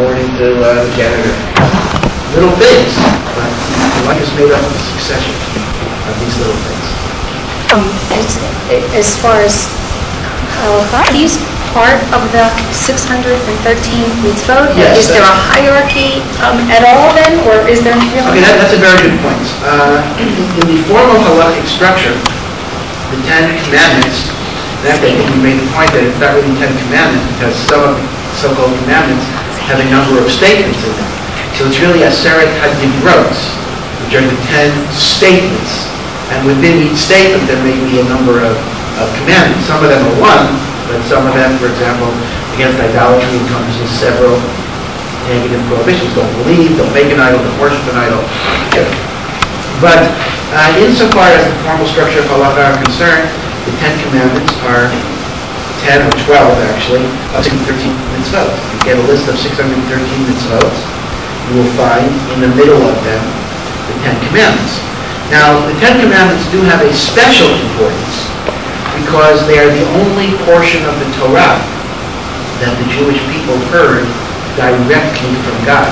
morning to the janitor. Little things, but life is made up of a succession of these little things. As far as he's part of the 613 mitzvot? Yes. Is there a hierarchy at all then, or is there really? Okay, that's a very good point. In the formal halachic structure, the Ten Commandments, and actually I think we made the point that it's not really Ten Commandments because some of the so-called commandments have a number of statements in them. So it's really Aseret HaDivrot, which are the 10 statements. And within each statement there may be a number of commandments. Some of them are one, but some of them, for example, against idolatry encompasses several negative prohibitions. Don't believe, don't make an idol, don't worship an idol. But insofar as the formal structure of halacha are concerned, the 10 commandments are 10 or 12 actually, of 613 mitzvot. You get a list of 613 mitzvot, you will find in the middle of them the 10 commandments. Now, the 10 commandments do have a special importance because they are the only portion of the Torah that the Jewish people heard directly from God.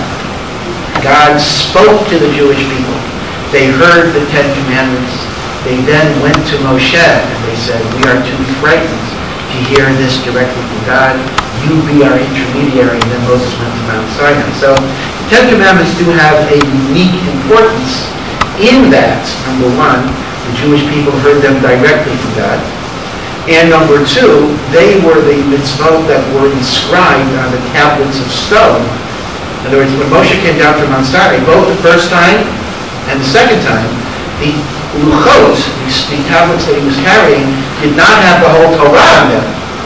God spoke to the Jewish people. They heard the 10 commandments. They then went to Moshe and they said, we are too frightened to hear this directly from God. You be our intermediary. And then Moses went to Mount Sinai. So the 10 commandments do have a unique importance in that, number one, the Jewish people heard them directly from God. And number two, they were the mitzvot that were inscribed on the tablets of stone. In other words, when Moshe came down from Mount Sinai, both the first time and the second time, the luchot, the tablets that he was carrying, did not have the whole Torah on them.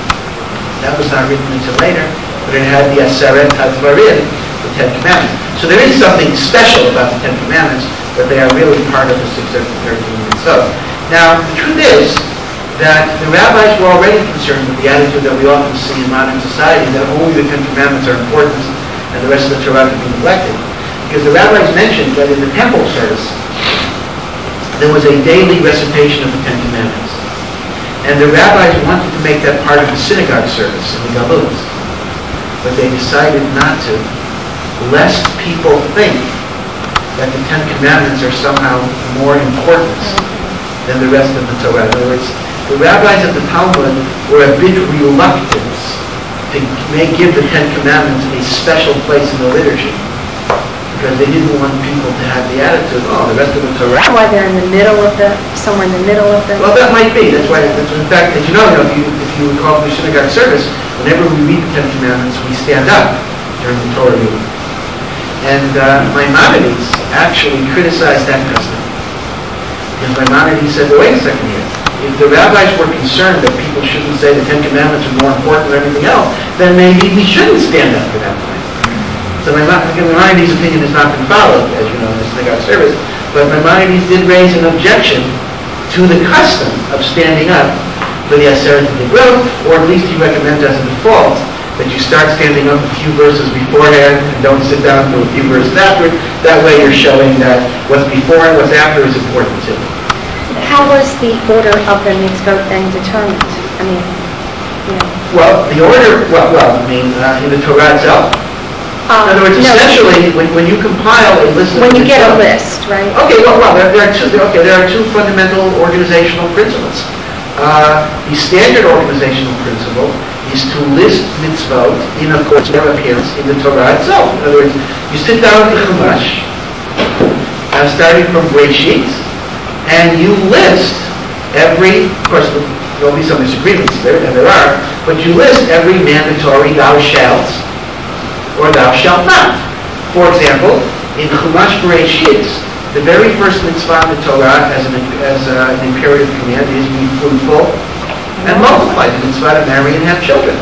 That was not written until later, but it had the Aseret HaDvarim, the 10 Commandments. So there is something special about the 10 Commandments, but they are really part of the 613 mitzvot. Now, the truth is that the rabbis were already concerned with the attitude that we often see in modern society, that only the 10 Commandments are important and the rest of the Torah can be neglected. Because the rabbis mentioned that in the temple service, there was a daily recitation of the 10 Commandments. And the rabbis wanted to make that part of the synagogue service in the Galut. But they decided not to, lest people think that the 10 Commandments are somehow more important than the rest of the Torah. In other words, the rabbis of the Talmud were a bit reluctant to give the 10 Commandments a special place in the liturgy, because they didn't want people to have the attitude, oh, the rest of the Torah. That's why they're in the middle of somewhere in the middle of the... Well, that might be. That's why, in fact, as you know, if you recall from the synagogue service, whenever we read the 10 Commandments, we stand up during the Torah reading. And Maimonides actually criticized that custom. Because Maimonides said, well, wait a second here. If the rabbis were concerned that people shouldn't say the 10 Commandments are more important than everything else, then maybe we shouldn't stand up for that point. So Maimonides' opinion has not been followed, as you know, in the synagogue service. But Maimonides did raise an objection to the custom of standing up for the Aseret HaDivrot, or at least he recommends as a default that you start standing up a few verses beforehand and don't sit down for a few verses afterward. That way you're showing that what's before and what's after is important too. How was the order of the mitzvot then determined? I mean, Well, the order, in the Torah itself. In other words, essentially, when you compile a list of... When you get a list, right? Okay, there are two fundamental organizational principles. The standard organizational principle is to list mitzvot in accordance with their appearance in the Torah itself. In other words, you sit down in the Chumash, starting from Bereshit, and you list every, of course, there will be some disagreements there, and there are, but you list every mandatory thou shalt or thou shalt not. For example, in Chumash Bereshit, the very first mitzvah in the Torah as an imperative command is be fruitful and multiply. The mitzvah to marry and have children.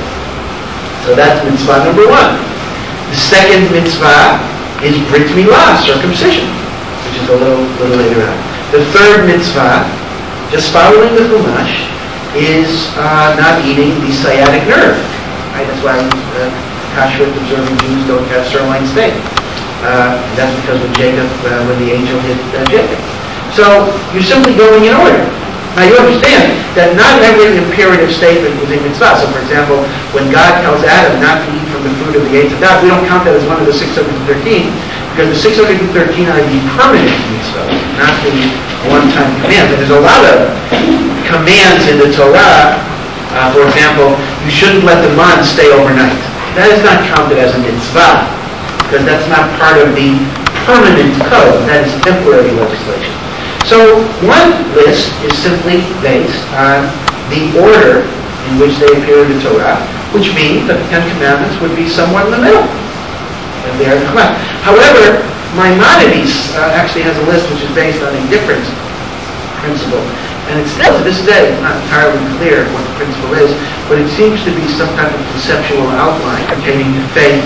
So that's mitzvah number one. The second mitzvah is Brit Milah, circumcision, which is a little later on. The third mitzvah, just following the Chumash, is not eating the sciatic nerve. Right? That's why kashrut observing Jews don't have sirloin steak. That's because when the angel hit Jacob. So you're simply going in order. Now you understand that not every imperative statement was a mitzvah. So for example, when God tells Adam not to eat from from the fruit of the eighth of God. We don't count that as one of the 613, because the 613 are the permanent mitzvot, not the one-time commands. And there's a lot of commands in the Torah. For example, you shouldn't let the man stay overnight. That is not counted as a mitzvah, because that's not part of the permanent code. That is temporary legislation. So one list is simply based on the order in which they appear in the Torah, which means that the Ten Commandments would be somewhat in the middle. And they are the command. However, Maimonides actually has a list which is based on a different principle. And it still, to this day, it's not entirely clear what the principle is, but it seems to be some type of conceptual outline pertaining to faith,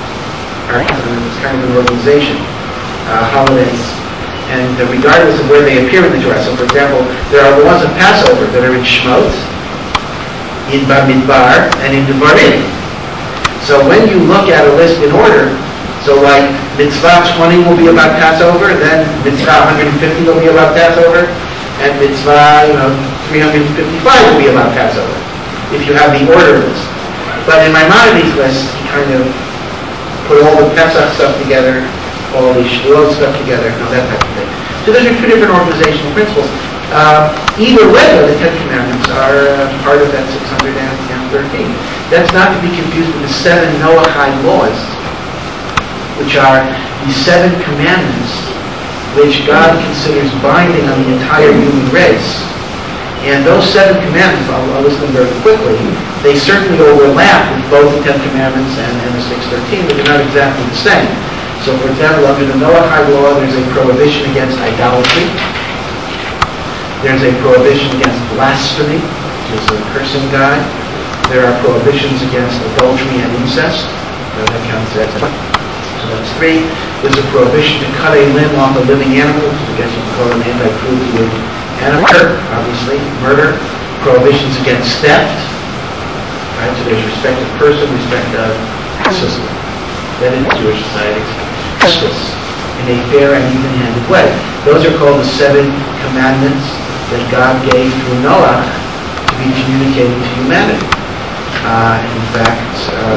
it's kind of an organization, holidays, and regardless of where they appear in the Torah. So, for example, there are laws of Passover that are in Shemot, in Bamidbar, and in Devarim. So when you look at a list in order, so like Mitzvah 20 will be about Passover, then Mitzvah 150 will be about Passover, and Mitzvah 355 will be about Passover, if you have the order list. But in Maimonides' list, he kind of put all the Pesach stuff together, all the Shavuot stuff together, that type of thing. So those are two different organizational principles. Either way, the Ten Commandments are part of that 613. That's not to be confused with the 7 Noahide laws, which are the 7 commandments which God considers binding on the entire human race. And those 7 commandments, I'll list them very quickly, they certainly overlap with both the Ten Commandments and the 613, but they're not exactly the same. So, for example, under the Noahide law, there's a prohibition against idolatry. There's a prohibition against blasphemy, which is a cursing God. There are prohibitions against adultery and incest. That counts as so that's 3. There's a prohibition to cut a limb off a living animal, which I guess you can call an anti-cruelty animal. Obviously, murder. Prohibitions against theft. Right? So there's respect of person, respect of system. That is Jewish society. Justice in a fair and even-handed way. Those are called the 7 commandments that God gave through Noah to be communicated to humanity. In fact,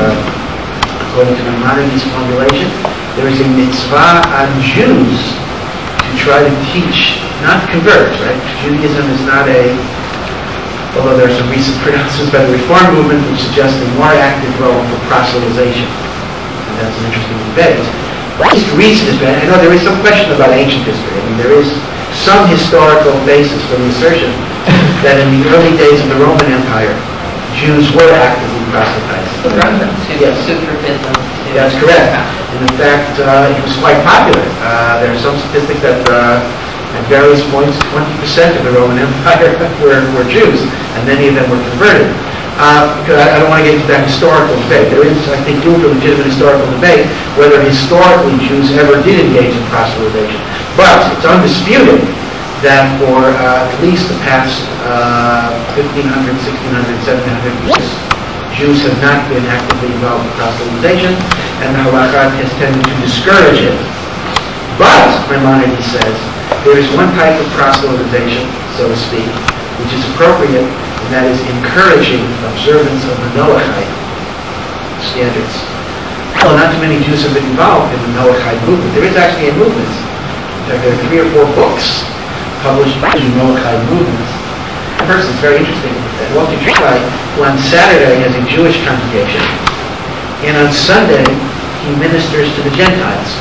according to Maimonides' formulation, there is a mitzvah on Jews to try to teach, not convert, right? Judaism is not although there are some recent pronouncements by the Reform movement which suggest a more active role for proselytization. And that's an interesting debate. At least recent history, I know there is some question about ancient history. I mean, there is some historical basis for the assertion that in the early days of the Roman Empire, Jews were actively proselytized. The Romans, yes. to forbid them. That's correct. And in fact, it was quite popular. There are some statistics that at various points, 20% of the Roman Empire were Jews, and many of them were converted. Because I don't want to get into that historical debate. There is, I think, room for legitimate historical debate whether historically Jews ever did engage in proselytization. But it's undisputed that for at least the past 1,500, 1,600, 1,700 years, Jews have not been actively involved in proselytization, and the halakha has tended to discourage it. But, Maimonides says, there is one type of proselytization, so to speak, which is appropriate, and that is encouraging observance of the Noahide standards. Well, not too many Jews have been involved in the Noahide movement. There is actually a movement. In fact, there are 3 or 4 books published by the Noahide movement. First, it's very interesting that Walter Tricklight, who on Saturday has a Jewish congregation, and on Sunday he ministers to the Gentiles.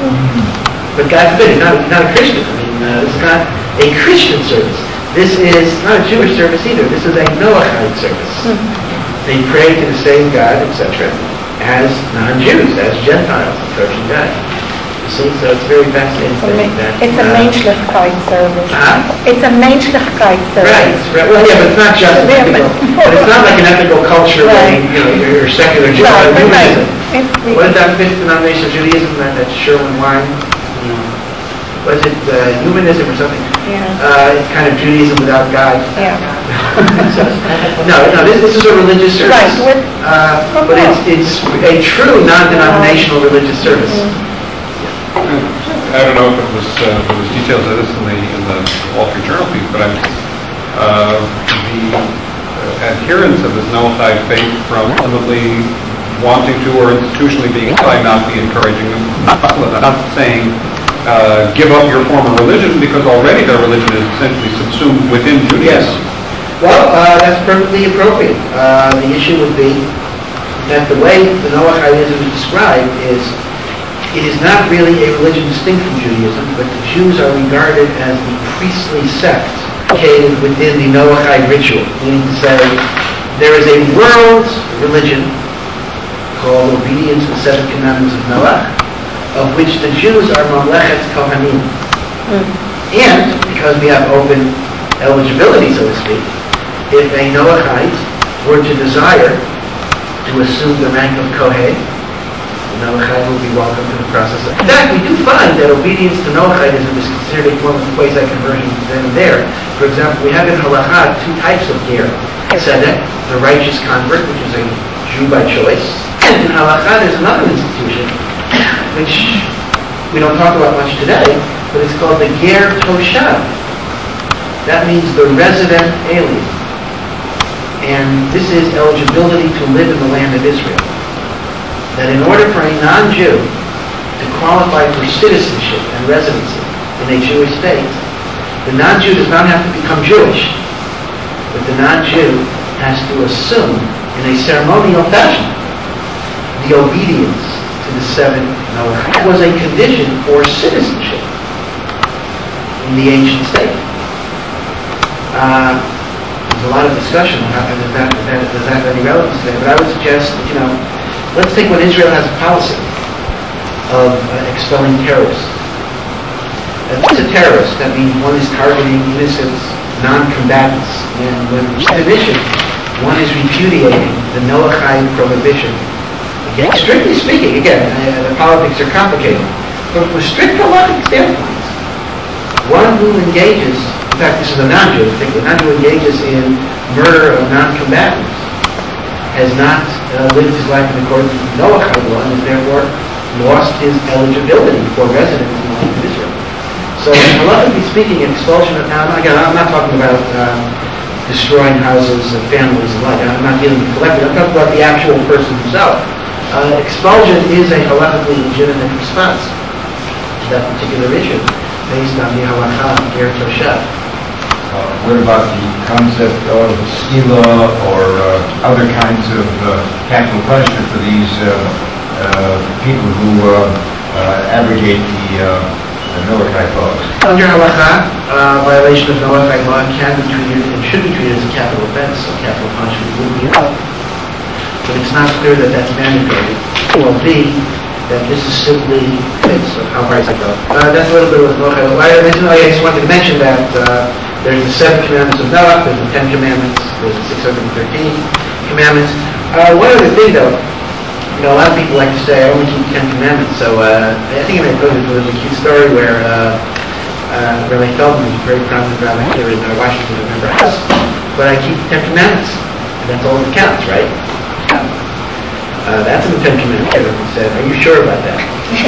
But God forbid, he's not a Christian. I mean, this is not a Christian service. This is not a Jewish service either. This is a Noahide service. They pray to the same God, etc., as non-Jews, as Gentiles approaching God. You see, so it's very fascinating. It's a Menschlichkeit service. It's a Menschlichkeit service. Right. Well, yeah, but it's not just ethical. But it's not like an ethical culture where you're secular Jew. Humanism. What is that 5th denomination of Judaism? That Sherwin Wine? Was it humanism or something? Yeah. It's kind of Judaism without God. Yeah. No, this is a religious service. Right. But it's a true non-denominational religious service. I don't know if it was details of this in the Wall Street Journal piece, but the adherents of this Noahide faith from ultimately wanting to or institutionally being not be encouraging them, not saying give up your former religion because already their religion is essentially subsumed within Judaism. Well, that's perfectly appropriate. The issue would be that the way the Noachitism is described is it is not really a religion distinct from Judaism, but the Jews are regarded as the priestly sect located within the Noahide ritual, meaning to say there is a world religion called obedience to the seven commandments of Noah, of which the Jews are Mamlechet Kohanim. And, because we have open eligibility, so to speak, if a Noahide were to desire to assume the rank of Kohen, the Noahide will be welcome to the process. In fact, we do find that obedience to Noahidism is considered a form of quasi-conversion then and there. For example, we have in Halakha two types of ger. Tzedek, the righteous convert, which is a Jew by choice. And in Halakha there's another institution, which we don't talk about much today, but it's called the ger toshav. That means the resident alien. And this is eligibility to live in the land of Israel. That in order for a non-Jew to qualify for citizenship and residency in a Jewish state, the non-Jew does not have to become Jewish, but the non-Jew has to assume in a ceremonial fashion the obedience to the seven Noahide. That was a condition for citizenship in the ancient state. There's a lot of discussion on how does that have any relevance today, but I would suggest, let's take when Israel has a policy of expelling terrorists. If it's a terrorist, that means one is targeting innocent non-combatants, and when definition, one is repudiating the Noahide prohibition. Again, strictly speaking, the politics are complicated, but from a strict halachic standpoint, one who engages, in fact, this is a non-Jew, the non-Jew engages in murder of non-combatants, has not lived his life in accordance with Noahide law and has therefore lost his eligibility for residence in the land of Israel. So, halachically speaking, expulsion of, now again, I'm not talking about destroying houses and families and like, I'm not dealing with collective, I'm talking about the actual person himself. Expulsion is a halachically legitimate response to that particular issue, based on the halakha of ger toshav. What about the concept of skila or other kinds of capital punishment for these people who abrogate the Noahide laws? Under halakha, violation of Noahide law can be treated and should be treated as a capital offense, so capital punishment would be allowed. But it's not clear that that's mandatory. Or B, that this is simply fits of how far I go. That's a little bit of Noahide law. I just wanted to mention that there's the 7 commandments of Noah, there's the 10 commandments, there's the 613 commandments. One other thing though, a lot of people like to say, I only keep 10 commandments, so I think I'm going to go into a cute story where Rabbi Feldman was very prominent rabbi here in Washington, remember us, but I keep 10 commandments, and that's all that counts, right? That's in the 10 commandments. Everyone said, are you sure about that?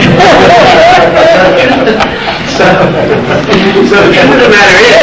So the truth of the matter is,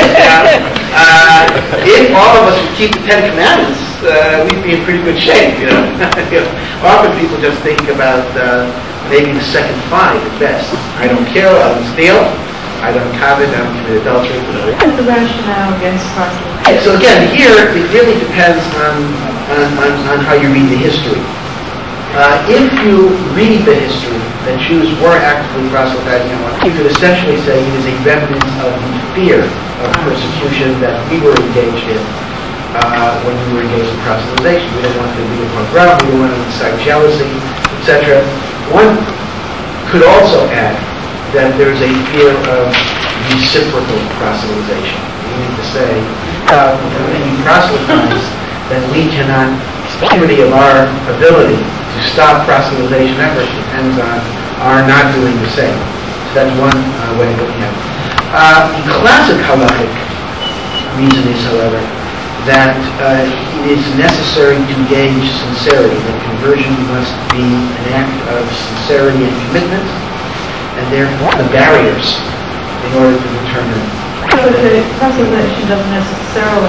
if all of us would keep the 10 commandments, we'd be in pretty good shape, Often people just think about maybe the second 5 at best. I don't kill, I don't steal, I don't covet, I don't commit adultery. What's the rationale against proselytizing? So again, here it really depends on how you read the history. If you read the history that Jews were actively proselytizing, you could essentially say it is a remnant of the fear of persecution that we were engaged in when we were engaged in proselytization. We didn't want to be a pogrom, we didn't want to incite jealousy, etc. One could also add that there is a fear of reciprocal proselytization, meaning to say, when we proselytize, then we cannot, security of our ability to stop proselytization efforts depends on our not doing the same. So that's one way of looking at it. The classic halachic reason is, however, that it is necessary to gauge sincerity, that conversion must be an act of sincerity and commitment, and therefore the barriers in order to determine Proselytization doesn't necessarily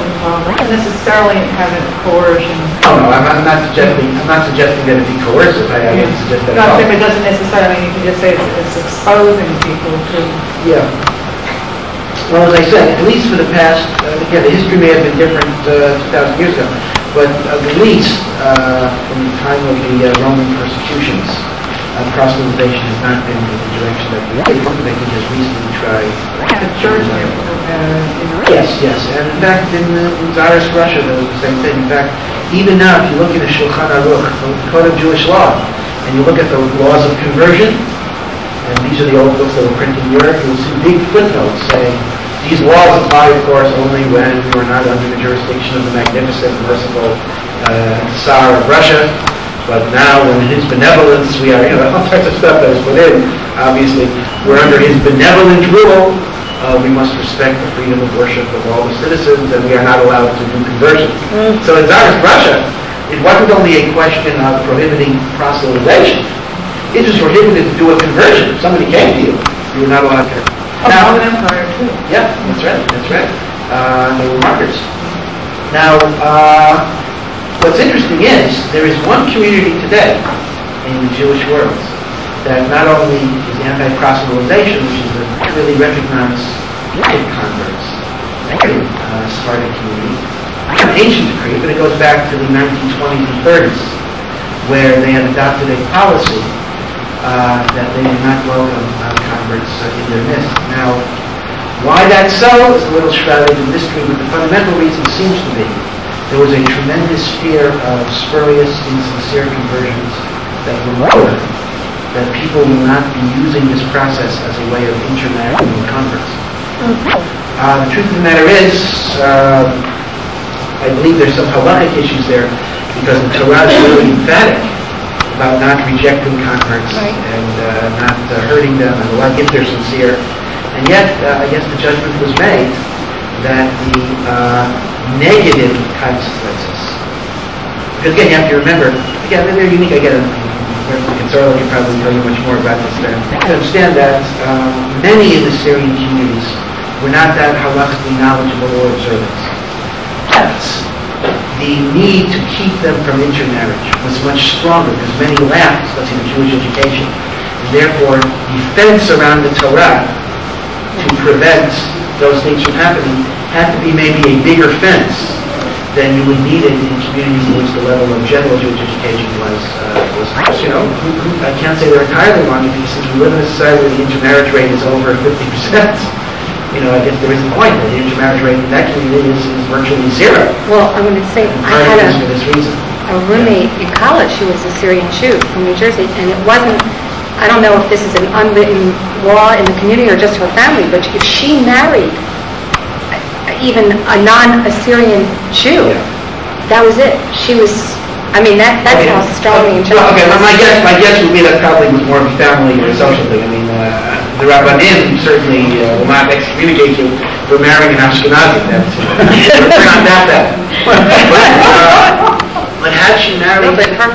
have a coercion. Oh, no, I'm not suggesting that it be coercive. I didn't suggest that at all. It doesn't necessarily, you can just say it's exposing people to. Yeah. Well, as I said, at least for the past, again, the history may have been different 2,000 years ago, but at least from the time of the Roman persecutions, proselytization has not been in the direction that we think. They can just reasonably try. The church, Yes. And in fact, in Tsarist Russia, there was the same thing. In fact, even now, if you look at the Shulchan Aruch, the Code of Jewish Law, and you look at the laws of conversion, and these are the old books that were printed in Europe, you'll see big footnotes saying, these laws apply, of course, only when you are not under the jurisdiction of the magnificent, merciful Tsar of Russia. But now, when in his benevolence, we are, all sorts of stuff that was put in. Obviously, we're under his benevolent rule. We must respect the freedom of worship of all the citizens, and we are not allowed to do conversion. So in Tsarist Russia, it wasn't only a question of prohibiting proselytization. It was prohibited to do a conversion. If somebody came to you, you were not allowed to. Now, Roman Empire too. Yeah, that's right. They were martyrs. Now, what's interesting is there is one community today in the Jewish world that not only is anti-proselytization, which is a really recognized converts, Sephardic community, an ancient decree, but it goes back to the 1920s and 30s, where they had adopted a policy that they did not welcome converts in their midst. Now, why that's so is a little shrouded in mystery, but the fundamental reason seems to be there was a tremendous fear of spurious, insincere conversions that were lower, that people will not be using this process as a way of intermarrying with converts. The truth of the matter is, I believe there's some halachic issues there, because the Torah is really emphatic about not rejecting converts and not hurting them, and if they're sincere. And yet, I guess the judgment was made that the negative consequences, because again, you have to remember, again, they're unique. Again, Sarah can probably tell you much more about this than I understand that many in the Syrian communities were not that halachically knowledgeable or observant. The need to keep them from intermarriage was much stronger because many lacked, let's say, the Jewish education. And therefore, defense around the Torah to prevent those things from happening had to be maybe a bigger fence than you would need it in communities in which the level of general Jewish education was I can't say they're entirely wrong, because since we live in a society where the intermarriage rate is over 50%, I guess there is a point that the intermarriage rate in that community is virtually zero. Well, I'm going to say, I had for this reason. a roommate in college who was a Syrian Jew from New Jersey, and it wasn't, I don't know if this is an unwritten law in the community or just her family, but if she married even a non-Assyrian Jew, that was it. She was, that's how strongly in well, okay, my guess would be that probably was more of a family or social thing. The Rabbanim certainly will not excommunicate you for marrying an Ashkenazi. We're not that. But had she married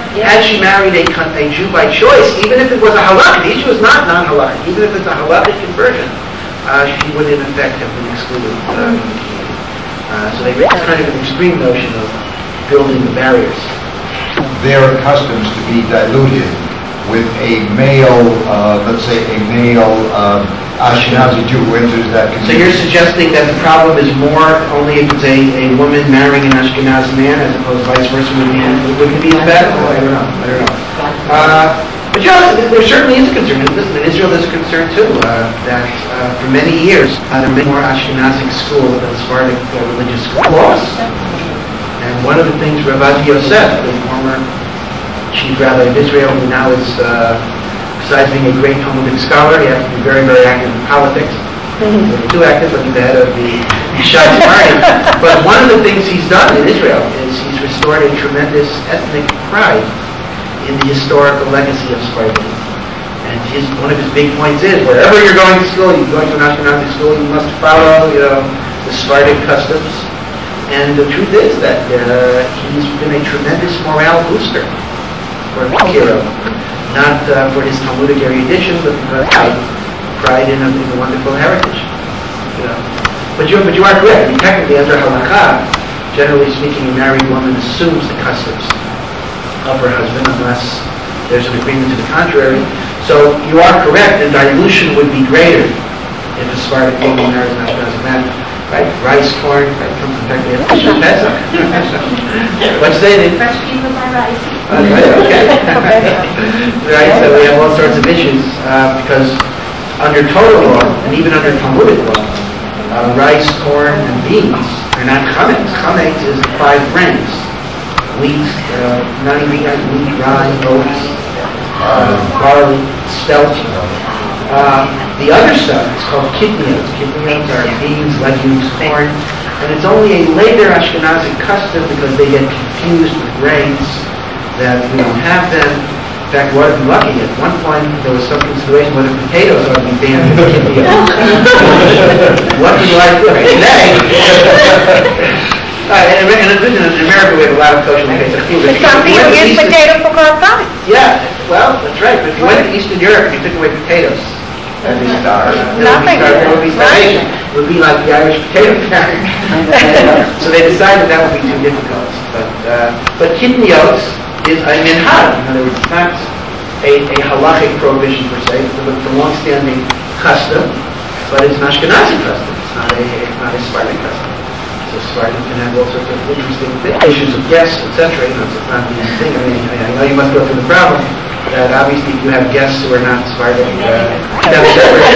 a Jew by choice, even if it was a halakha, the issue is not non-halakha, even if it's a halakhic conversion, she would in effect have been excluded. So they have kind of an extreme notion of building the barriers. Their customs to be diluted with a male, let's say a male Ashkenazi Jew who enters that community. So you're suggesting that the problem is more only if it's a woman marrying an Ashkenazi man as opposed to vice versa would it be bad? I don't know. But there certainly is a concern. In Israel there's a concern too, that for many years there are many more Ashkenazic schools than Sephardic religious schools. And one of the things Rabbi Yosef, the former chief rabbi of Israel, who now is, besides being a great Talmudic scholar, he has to be very, very active in politics. Too active, but he's the head of the Yishai party. But one of the things he's done in Israel is he's restored a tremendous ethnic pride in the historical legacy of Sephardim. And one of his big points is, wherever you're going to school, you're going to an Ashkenazi school, you must follow, the Sephardic customs. And the truth is that he's been a tremendous morale booster for a hero, not for his Talmudic erudition, but for pride in a wonderful heritage. But you are correct. I mean, technically, under halakha, generally speaking, a married woman assumes the customs of her husband unless there's an agreement to the contrary. So you are correct. The dilution would be greater if a Sephardic woman marries an Ashkenazi man. Right? Rice, corn, right? From Kentucky. Pesach. What's that? Fresh people by rice. Right, okay. Right, so we have all sorts of issues because under Torah law and even under Talmudic law, rice, corn, and beans are not chametz. Chametz is the 5 grains: wheat, wheat, rye, oats, barley, spelt. The other stuff is called kitnios. Kitnios are beans, legumes, corn, and it's only a later Ashkenazi custom because they get confused with grains that we don't have them. In fact, we ought to be lucky. At one point, there was some consideration whether potatoes ought to be banned in kitnios. What do I do today? In America, we have a lot of kosher food. Some people use potato for corn. Yeah, well, that's right. But if you went to Eastern Europe and you took away potatoes, And we start. Nothing. There would be starvation. It would be like the Irish potato famine. So they decided that would be too difficult. But kitnios is a minhag. In other words, it's not a halachic prohibition per se. It's a long-standing custom, but it's an Ashkenazi custom. It's not a Sephardic custom. So Sephardic can have all sorts of interesting issues of guests, etc. So it's not the easy thing. I mean, I know you must go through the problem that obviously if you have guests who are not Sephardic, that's separate.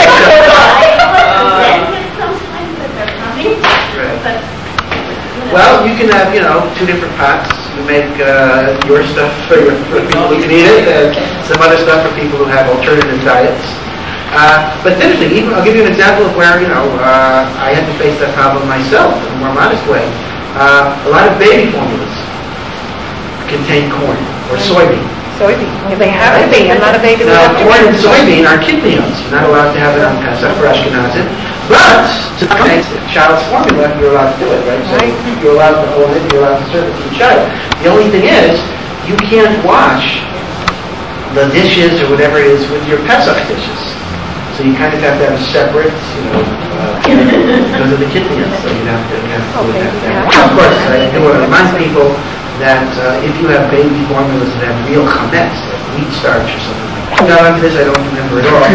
Well, you can have, 2 different pots. You make your stuff for people who can eat it, and some other stuff for people who have alternative diets. But it's interesting. I'll give you an example of where, I had to face that problem myself in a more modest way. A lot of baby formulas contain corn or soybean. Soybean. They have to be. I'm not a baby. Now, corn and soybean are kitnios. You're not allowed to have it on Pesach for Ashkenazim. But to make the child's formula, you're allowed to do it, right? So you're allowed to hold it, you're allowed to serve it to the child. The only thing is, you can't wash the dishes or whatever it is with your Pesach dishes. So you kind of have to have a separate, because of the kitnios. So you have to do that. Of course, I do want to remind people that if you have baby formulas that have real chametz, like wheat starch or something like that. Now, after this, I don't remember at all.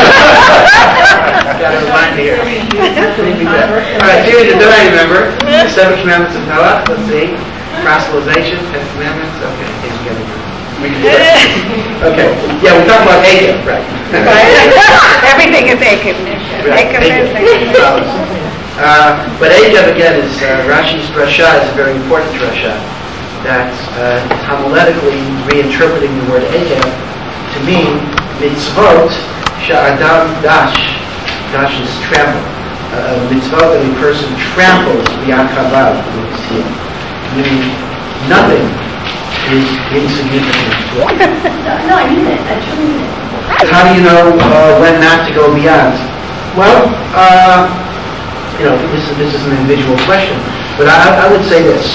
Got to remind me here. All right, here we go. I remember. The 7 commandments of Noah. Let's see. Proselytization, 10 commandments. Okay, take together. Okay. Yeah, we talked about Achan, right? Everything is Achan. Achan is Achan. But Achan, again, is Rashi's drasha is a very important drasha that homiletically reinterpreting the word Achan to mean mitzvot sha'adam dash. Dash is trample. Mitzvot that a person tramples b'yakabav, meaning nothing is insignificant. No, I mean it. I truly mean it. How do you know when not to go beyond? Well, this is an individual question, but I would say this.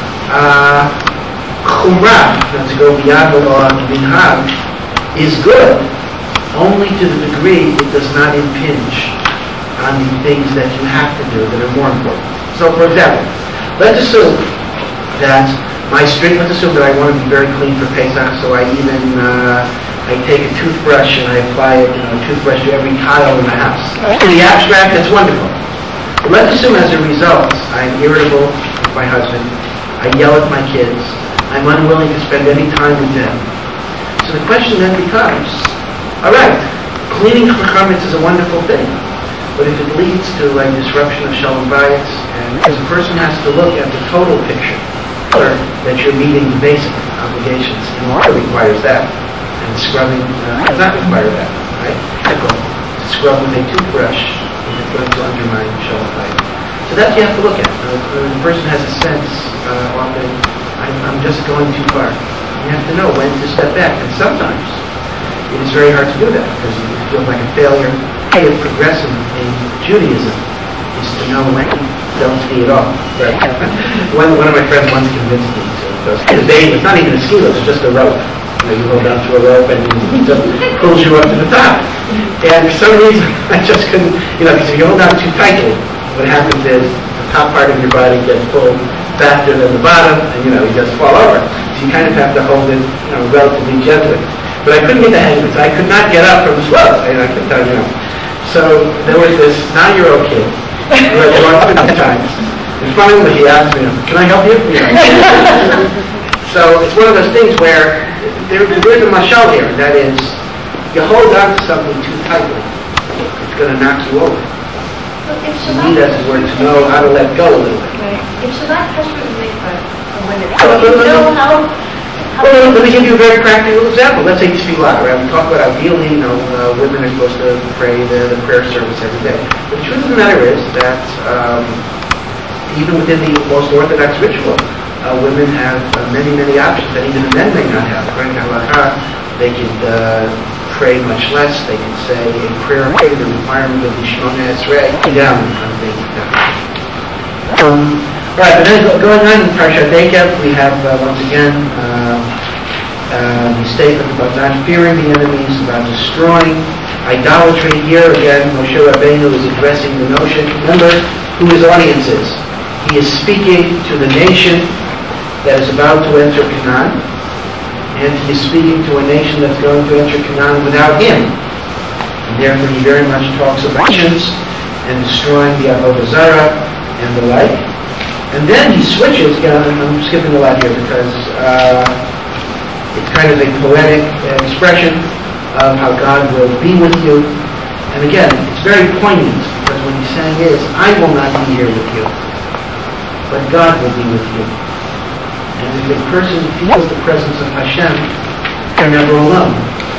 Chumrah, not to go beyond the law of minhag, is good only to the degree it does not impinge on the things that you have to do that are more important. So, for example, let's assume that let's assume that I want to be very clean for Pesach, so I even I take a toothbrush and I apply it, toothbrush to every tile in the house. In the abstract, that's wonderful. But let's assume as a result, I'm irritable with my husband, I yell at my kids, I'm unwilling to spend any time with them. So the question then becomes, all right, cleaning for chametz is a wonderful thing, but if it leads to a disruption of shalom bayis, and as a person has to look at the total picture, that you're meeting the basic obligations, and water requires that, and scrubbing does not require that, right? To scrub with a toothbrush if it's going to undermine shalom bayis. So that's what you have to look at. The person has a sense, often, I'm just going too far. You have to know when to step back, and sometimes it is very hard to do that because you feel like a failure. The way of progressing in Judaism is to know when you don't ski at all. Right? One of my friends once convinced me to bathe. It's not even a ski lift; it's just a rope. You hold down to a rope and it just pulls you up to the top. And for some reason, I just couldn't. Because if you hold down too tightly, what happens is the top part of your body gets pulled faster than the bottom, and you just fall over. So you kind of have to hold it, relatively gently. But I couldn't get the hang of it. So I could not get up from the slope. I could tell you. So there was this 9-year-old kid who had gone 50 times. And finally he asked me, "Can I help you?" So it's one of those things where there's a mashal here. That is, you hold on to something too tightly, it's going to knock you over. You need, as it were, to know how to let go a little bit. If Shabbat Kasher is made by a women, Well, do you know how... Well, let me give you a very practical example. Let's say Tefillah, right? We talk about ideally, women are supposed to pray the prayer service every day. But the truth of the matter is that even within the most orthodox ritual, women have many, many options that even the men may not have. According to Halakha, they could pray much less. They could say a prayer of the requirement of the Shemona Esrei down on the all right, but then going on in Parshat Eikev, we have once again the statement about not fearing the enemies, about destroying idolatry. Here again, Moshe Rabbeinu is addressing the notion. Remember who his audience is. He is speaking to the nation that is about to enter Canaan, and he is speaking to a nation that's going to enter Canaan without him. And therefore, he very much talks about nations and destroying the Avodah Zarah and the like. And then he switches, I'm skipping a lot here because it's kind of a poetic expression of how God will be with you. And again, it's very poignant because what he's saying is, I will not be here with you, but God will be with you. And if a person feels the presence of Hashem, they're never alone.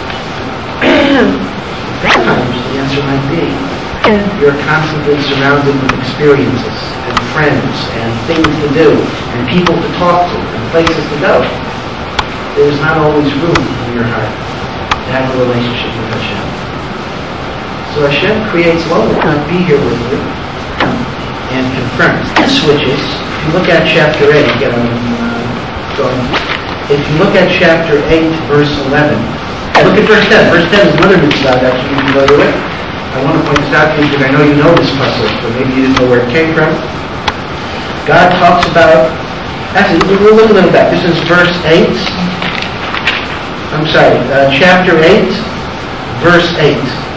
Sometimes the answer might be, you're constantly surrounded with experiences and friends and things to do and people to talk to and places to go. There's not always room in your heart to have a relationship with Hashem. So Hashem creates one who will not be here with you and confirms. It switches. If you look at chapter 8, if you look at chapter 8, verse 11, look at verse 10. Verse 10 is another mitzvah that you can go to it. I want to point this out to you because I know you know this passage, but maybe you didn't know where it came from. God talks about, actually, we'll look a little back. This is verse 8. I'm sorry, chapter 8, verse 8.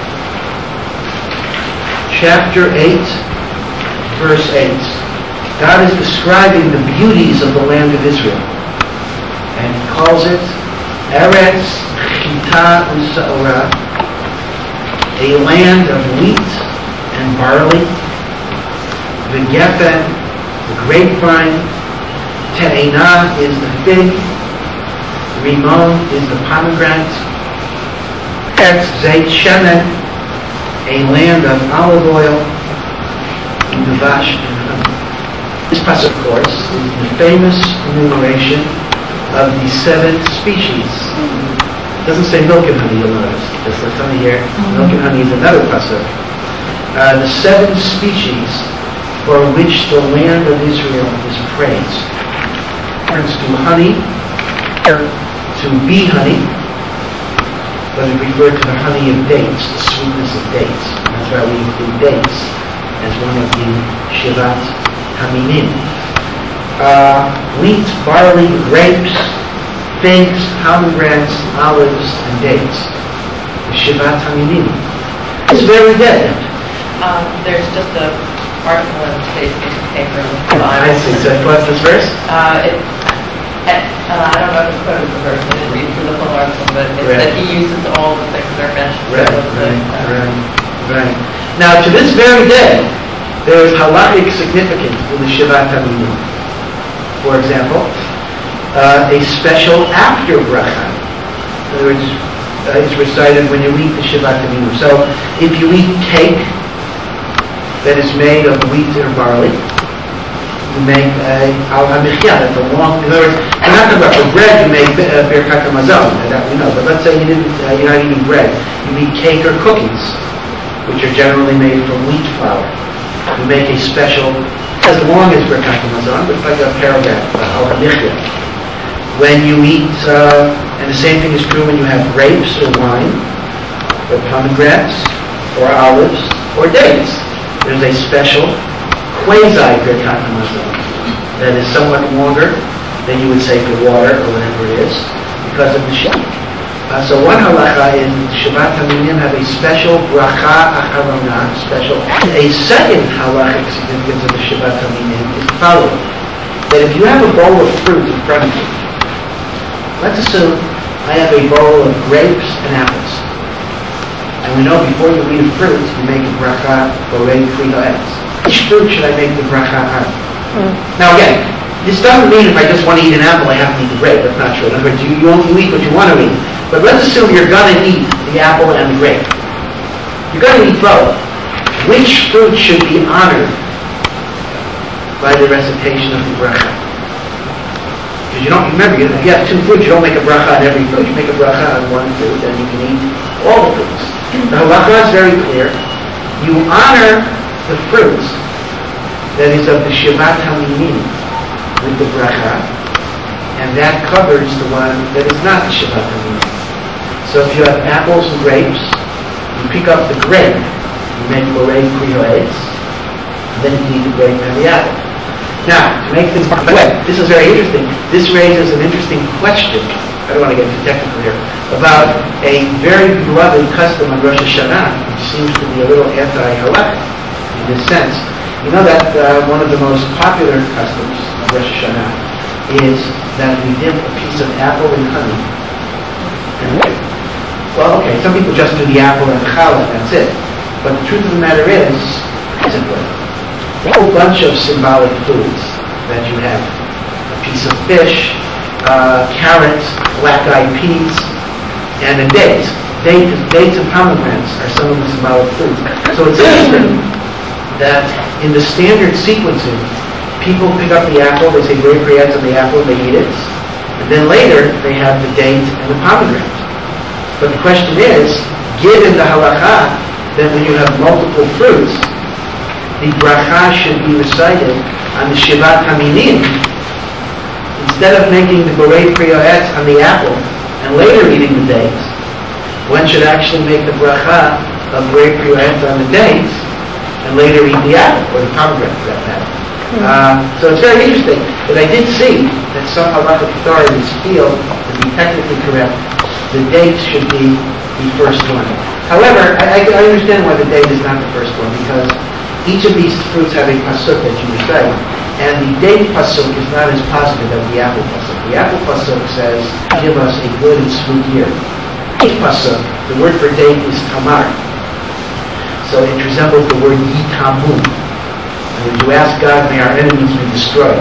Chapter 8, verse 8. God is describing the beauties of the land of Israel. And he calls it Eretz Chita U'Sa'orah, a land of wheat and barley, the geffen, the grapevine, te'ena is the fig, rimon is the pomegranate, etz zeit shemen, a land of olive oil, and davash and honey. This passage, of course, is the famous enumeration of the 7 species. It doesn't say milk and honey, you'll notice. Just like honey here. Milk and honey is another pasuk. The 7 species for which the land of Israel is praised. Reference to honey, to bee honey, but it referred to the honey of dates, the sweetness of dates. And that's why we include dates as one of the Shivat Haminim. Wheat, barley, grapes, figs, pomegranates, olives, and dates. The Shivat Haminim. It's very dead. There's just an article in today's newspaper. I see. So what's this verse? I don't know if it's quoted the verse. I didn't read through the whole article, but it said he uses all the things that are mentioned. Right. Now, to this very day, there is halachic significance in the Shivat Haminim. For example, a special after bracha. In other words, it's recited when you eat the Shivat Haminim. So, if you eat cake that is made of wheat or barley, you make al hamichya. That's a long. In other words, I'm not talking about for bread. You make birkat hamazon, that we know. But let's say you're not eating bread. You eat cake or cookies, which are generally made from wheat flour. You make a special, as long as birkat hamazon, but it's like a paragraph al hamichya. When you eat, and the same thing is true when you have grapes or wine, or pomegranates, or olives, or dates. There's a special quasi-birkat hamazon that is somewhat longer than you would say for water or whatever it is because of the sheep. So one halacha in Shabbat Haminim have a special bracha acharona, special. A second halachic significance of the Shabbat Haminim is the following: that if you have a bowl of fruit in front of you, let's assume I have a bowl of grapes and apples, and we know before you eat a fruit, you make a bracha borei pri ha'etz. Which fruit should I make the bracha on? Now again, this doesn't mean if I just want to eat an apple, I have to eat the grape. That's not true. In other words, you only eat what you want to eat. But let's assume you're going to eat the apple and the grape. You're going to eat both. Which fruit should be honored by the recitation of the bracha? Because you don't, remember, if you have two fruits, you don't make a bracha on every fruit. You make a bracha on one fruit, and you can eat all the fruits. The halacha is very clear. You honor the fruits that is of the Shabbat Haminim with the bracha, and that covers the one that is not the Shabbat Haminim. So if you have apples and grapes, you pick up the grape, you make borei pri ha'etz, and then you eat the grape and the apple. Now, to make things wet, this is very interesting. This raises an interesting question. I don't want to get too technical here, about a very beloved custom on Rosh Hashanah, which seems to be a little anti-halakha in this sense. You know that one of the most popular customs of Rosh Hashanah is that we dip a piece of apple in honey and wait. Well, okay, some people just do the apple and the challah, that's it. But the truth of the matter is, a whole bunch of symbolic foods that you have. A piece of fish, carrots, black-eyed peas, and a date. Dates and pomegranates are some of the symbolic foods. So it's interesting that in the standard sequencing, people pick up the apple, they say borei pri ha'etz on the apple, they eat it, and then later they have the date and the pomegranate. But the question is, given the halakha that when you have multiple fruits, the bracha should be recited on the Shabbat Haminim, instead of making the borei pri ha'etz on the apple and later eating the dates, one should actually make the bracha of borei pri ha'etz on the dates and later eat the apple, or the pomegranate for that matter. So it's very interesting that I did see that some halakhic authorities feel, to be technically correct, the date should be the first one. However, I understand why the date is not the first one, because each of these fruits have a pasuk that you recite, and the date pasuk is not as positive as the apple pasuk. The apple pasuk says, give us a good and sweet year. Date pasuk, the word for date is tamar. So it resembles the word yitamu. And when you ask God, may our enemies be destroyed,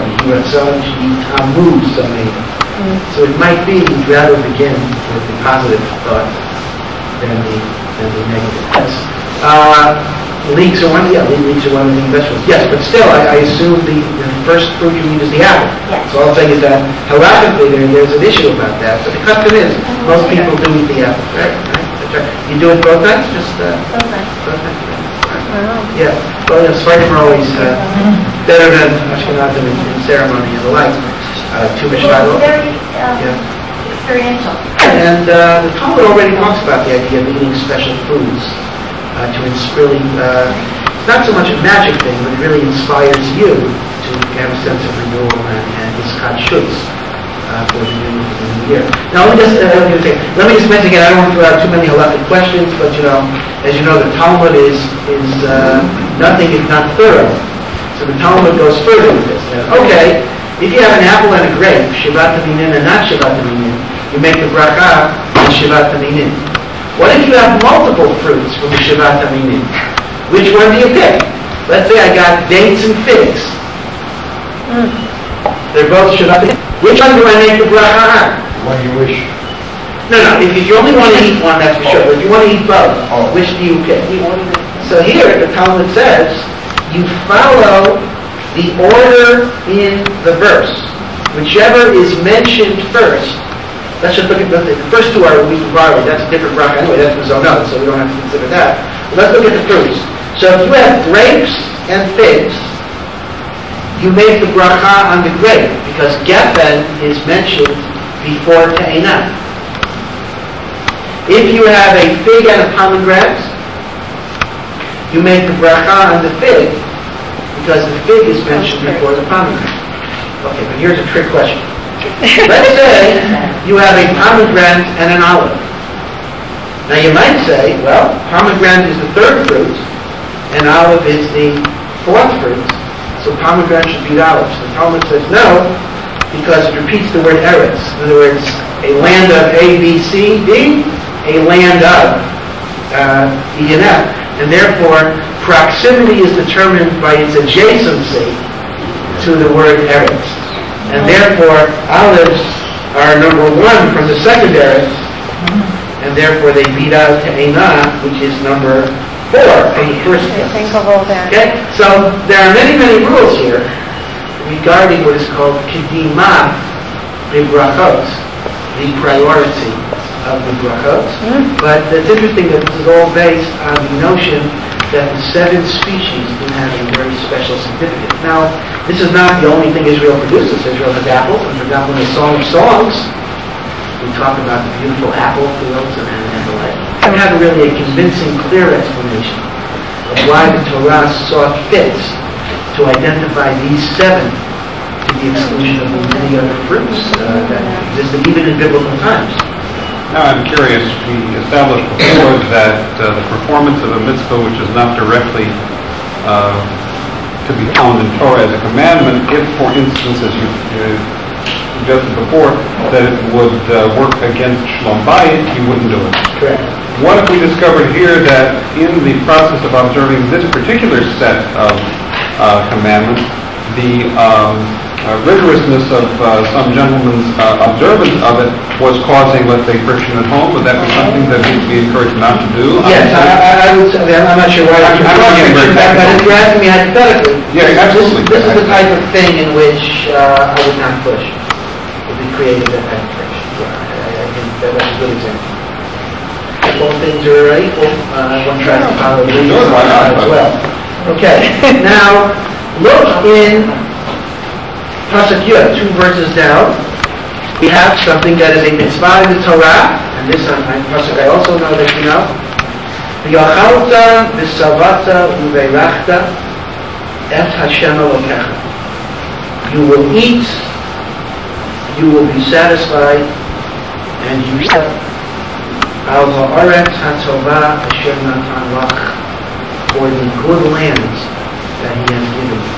yitamu sameinu. So it might be we'd rather begin with the positive thought than the negative. Leeks are one, leeks are one of the vegetables. Yes, but still, I assume the first fruit you eat is the apple. Yes. So all I'm saying is that halakhically there's an issue about that. But the custom is most people do eat the apple, right? That's right. You do it both times, just both times. Wow. Yeah. Well, Sfardim are always better than Ashkenazim in ceremony and the like. Too much Well, dialogue. very experiential. And the Talmud already talks about the idea of eating special foods to really, it's not so much a magic thing, but it really inspires you to have a sense of renewal and iskat shutz for the new year. Now let me just mention again, I don't want to throw out too many halakhic questions, but as you know, the Talmud is nothing if not thorough. So the Talmud goes further with this. Okay, if you have an apple and a grape, Shabbat Haminim and not Shabbat Haminim, you make the bracha on Shabbat Haminim. What if you have multiple fruits from the Shabbat Haminim? Which one do you pick? Let's say I got dates and figs. They're both Shabbat Haminim. Which one do I make the bracha on? What do you wish? No, if you only want to eat one, that's for sure. But if you want to eat both, which do you pick? So here, the Talmud says, you follow the order in the verse. Whichever is mentioned first. Let's just look at the first two are wheat and barley. That's a different bracha anyway. That's mizonot, so we don't have to consider that. But let's look at the fruits. So if you have grapes and figs, you make the bracha on the grape because gefen is mentioned before te'enah. If you have a fig and a pomegranate, you make the bracha on the fig because the fig is mentioned before the pomegranate. Okay, but here's a trick question. Let's say you have a pomegranate and an olive. Now you might say, well, pomegranate is the third fruit, and olive is the fourth fruit, so pomegranate should beat olives. The Talmud says no, because it repeats the word eretz. In other words, a land of A, B, C, D, a land of E and F. And therefore, proximity is determined by its adjacency to the word eretz. And therefore, olives are number one from the second eretz, and therefore they beat out to Einah, which is number 4 from the first eretz. Okay? So there are many, many rules here regarding what is called kedima b'brachot, the priority of the brachot. But it's interesting that this is all based on the notion that the 7 species do have a very special significance. Now, this is not the only thing Israel produces. Israel has apples, and for example, in the Song of Songs, we talk about the beautiful apple fields and the like. I have really a convincing, clear explanation of why the Torah saw fit to identify these 7 to the exclusion of many other fruits that existed even in biblical times. Now I'm curious, we established before that the performance of a mitzvah which is not directly to be found in Torah as a commandment, if, for instance, as you suggested before, that it would work against Shlom Bayit, you wouldn't do it. Correct. What if we discovered here that in the process of observing this particular set of commandments, the rigorousness of some gentlemen's observance of it was causing, let's say, friction at home? Would that be something that needs to be encouraged not to do? Yes, I would say, I'm not sure why I'm not getting very technical. But if you're asking me hypothetically, yeah, absolutely. This is the type of thing in which I would not push. If we created that kind of friction. I think that's a good example. If all things are equal, one tries to follow the rules as well. Okay, now look in Pasuk Yud, 2 verses down. We have something that is a mitzvah in the Torah, and this Pasuk I also know that you know. V'yachalta v'savata u'veirachta et Hashem Elokecha. You will eat, you will be satisfied, and you shall al ha'aretz ha'tovah asher natan lach, for the good lands that He has given you.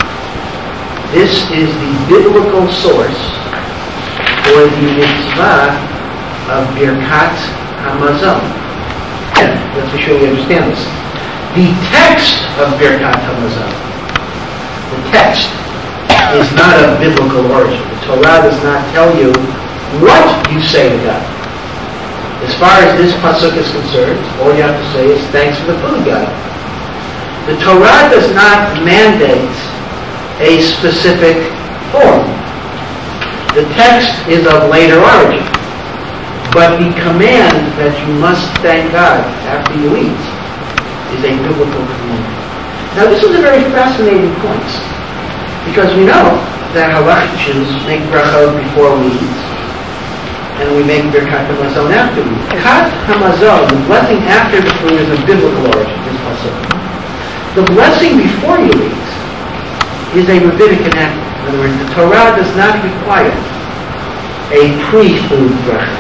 This is the biblical source for the mitzvah of Birkat HaMazon. And let's be sure we understand this. The text of Birkat HaMazon, the text, is not of biblical origin. The Torah does not tell you what you say to God. As far as this pasuk is concerned, all you have to say is thanks for the food, God. The Torah does not mandate a specific form. The text is of later origin, but the command that you must thank God after you eat is a biblical command. Now this is a very fascinating point, because we know that halachic Jews make brachot before we eat, and we make Birkat HaMazon after we eat. Birkat HaMazon, the blessing after the food, is of biblical origin. This pasuk. The blessing before you eat is a rabbinic enactment. In other words, the Torah does not require a pre-food bracha.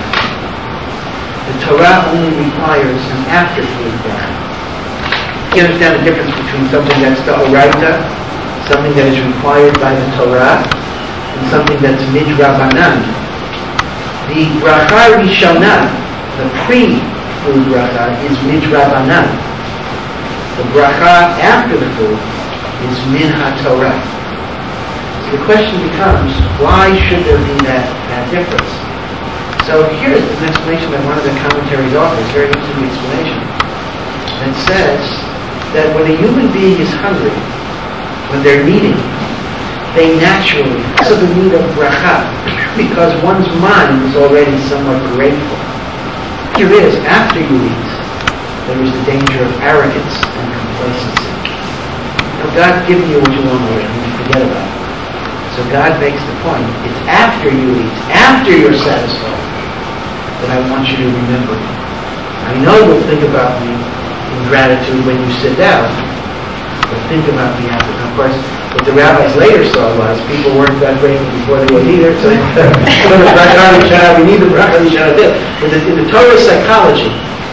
The Torah only requires an after-food bracha. You understand the difference between something that's d'oraita, something that is required by the Torah, and something that's midrabanan. The bracha rishonah, the pre-food bracha, is midrabanan. The bracha after the food is min ha-Torah. So the question becomes, why should there be that difference? So here's an explanation that one of the commentaries offers, very interesting explanation, that says that when a human being is hungry, when they're eating, they naturally have the need of bracha, because one's mind is already somewhat grateful. Here is, after you eat, there is the danger of arrogance and complacency. God's given you what you want already, you forget about it. So God makes the point, it's after you eat, after you're satisfied, that I want you to remember me. I know you'll think about me in gratitude when you sit down, or think about being happy. Of course, what the rabbis later saw was people weren't that grateful before they were either, so we need the bracha l'ishana. But in the Torah psychology,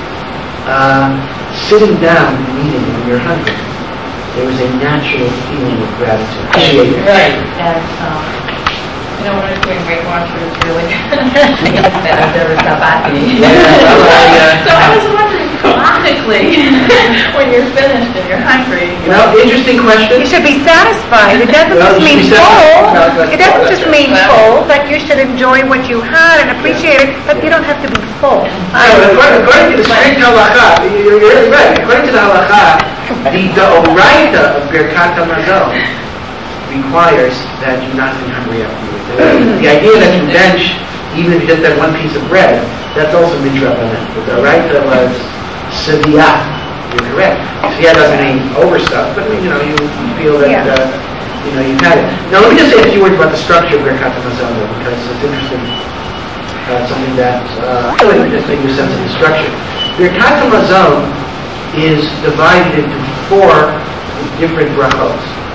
sitting down and eating when you're hungry, there was a natural feeling of gratitude. Right. And, when I was doing Weight Watchers, it was really good. I guess it's better than sabati. So I was wondering, logically, when you're finished and you're hungry. Well, interesting question. You should be satisfied. It doesn't just mean full. It doesn't just mean full, but you should enjoy what you had and appreciate it, but you don't have to be full. According to the strict halacha, you're really right. According to the halacha, the Doraita of Birkat HaMazon requires that you not be hungry afterwards. The idea that you bench, even if you just have one piece of bread, that's also midrabanan. But the Doraita was seviyah. You're correct. Seviyah doesn't mean overstuff, but you feel that you've had it. Now let me just say a few words about the structure of Birkat HaMazon, because it's interesting. Something that really just makes you a sense of the structure. Birkat HaMazon is divided into 4 different brachos.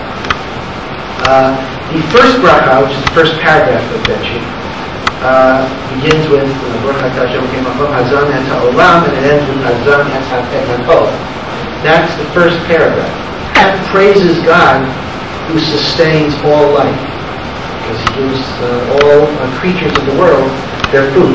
The first bracha, which is the first paragraph of benching, begins with Baruch Atah Hashem Elokeinu Melech Hazon et ha'olam, and it ends with Hazon et ha'tov. That's the first paragraph. That praises God who sustains all life, because He gives all creatures of the world their food.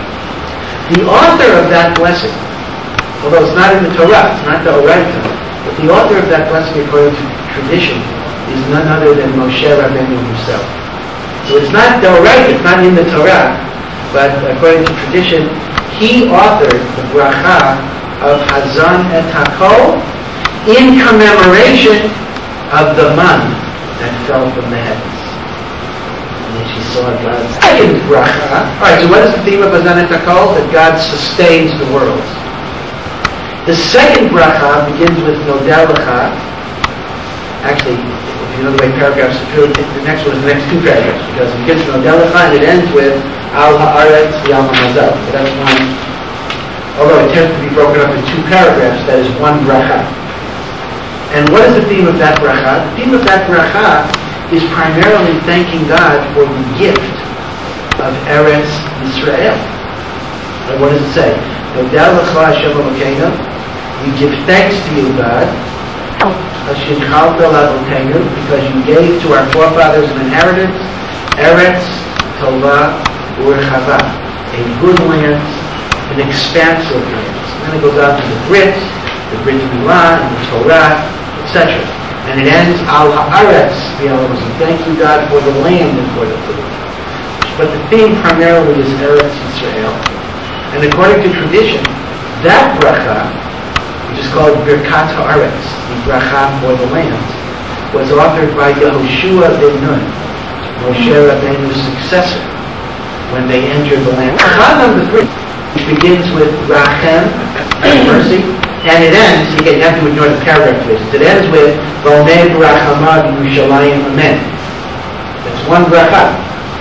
The author of that blessing, although it's not in the Torah, it's not the Oraita, but the author of that blessing, according to tradition, is none other than Moshe Rabbeinu himself. So it's not the Oraita, it's not in the Torah, but according to tradition, he authored the bracha of Hazan et Hakol in commemoration of the man that fell from the heavens. And then she saw God's second bracha. Alright, so what is the theme of Hazan et Hakol? That God sustains the world. The second bracha begins with Nodeh Lecha. Actually, if you know the way paragraphs appear, the next one is the next 2 paragraphs, because it begins with Nodeh Lecha and it ends with Al Haaretz V'Al Hamazal. So that's one. Although it tends to be broken up in 2 paragraphs, that is one bracha. And what is the theme of that bracha? The theme of that bracha is primarily thanking God for the gift of Eretz Yisrael. And what does it say? Nodeh Lecha Hashem Elokeinu. We give thanks to you, God, because you gave to our forefathers an inheritance, Eretz Tova Urchava, a good land, an expansive land. And then it goes out to the Brit Milah, and the Torah, etc. And it ends Al Haaretz V'Al Hamazon. Thank you, God, for the land and for the food. But the theme primarily is Eretz Yisrael. And according to tradition, that bracha, which is called Birkat Haaretz, the bracha for the land, was authored by Yehoshua ben Nun, Moshe Rabbeinu's successor, when they entered the land. Bracha number 3, which begins with Rachem, mercy, and it ends, you have to ignore the paragraph divisions, it ends with V'omeh B'rachama B'Yerushalayim Amen. That's one bracha.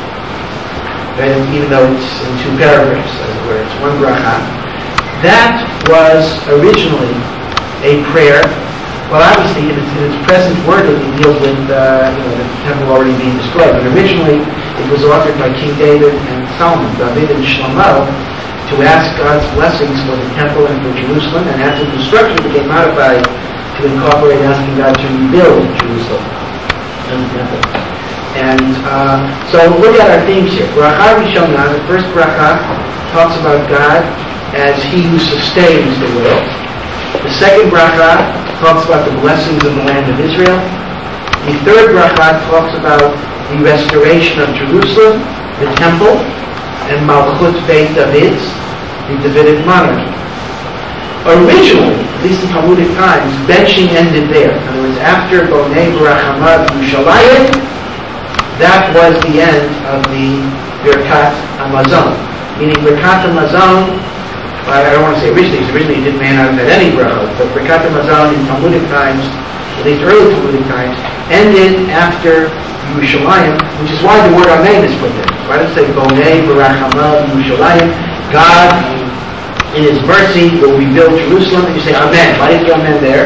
Even though it's in 2 paragraphs, as it were, it's one bracha. That was originally a prayer. Well, obviously, in its present wording, it deals with the temple already being destroyed. But originally, it was authored by King David and Solomon, David and Shlomo, to ask God's blessings for the temple and for Jerusalem. And after the destruction, it became modified to incorporate asking God to rebuild Jerusalem and the temple. And so look at our themes here. Bracha Rishonah, the first bracha, talks about God as He who sustains the world. The second bracha talks about the blessings of the land of Israel. The third bracha talks about the restoration of Jerusalem, the temple, and Malchut Beit David, the Davidic monarchy. Originally, at least in Talmudic times, benching ended there. In other words, after Bonei B'Rachama B'Yerushalayim, that was the end of the Birkat HaMazon. Meaning Birkat HaMazon, I don't want to say originally, because originally it may not have had any brachot, but Birkat HaMazon in Talmudic times, at least early Talmudic times, ended after Yerushalayim, which is why the word Amen is put there. Why does it say Bonei B'Rachama B'Yerushalayim? God, in His mercy, will rebuild Jerusalem, and you say Amen. Why is there Amen there?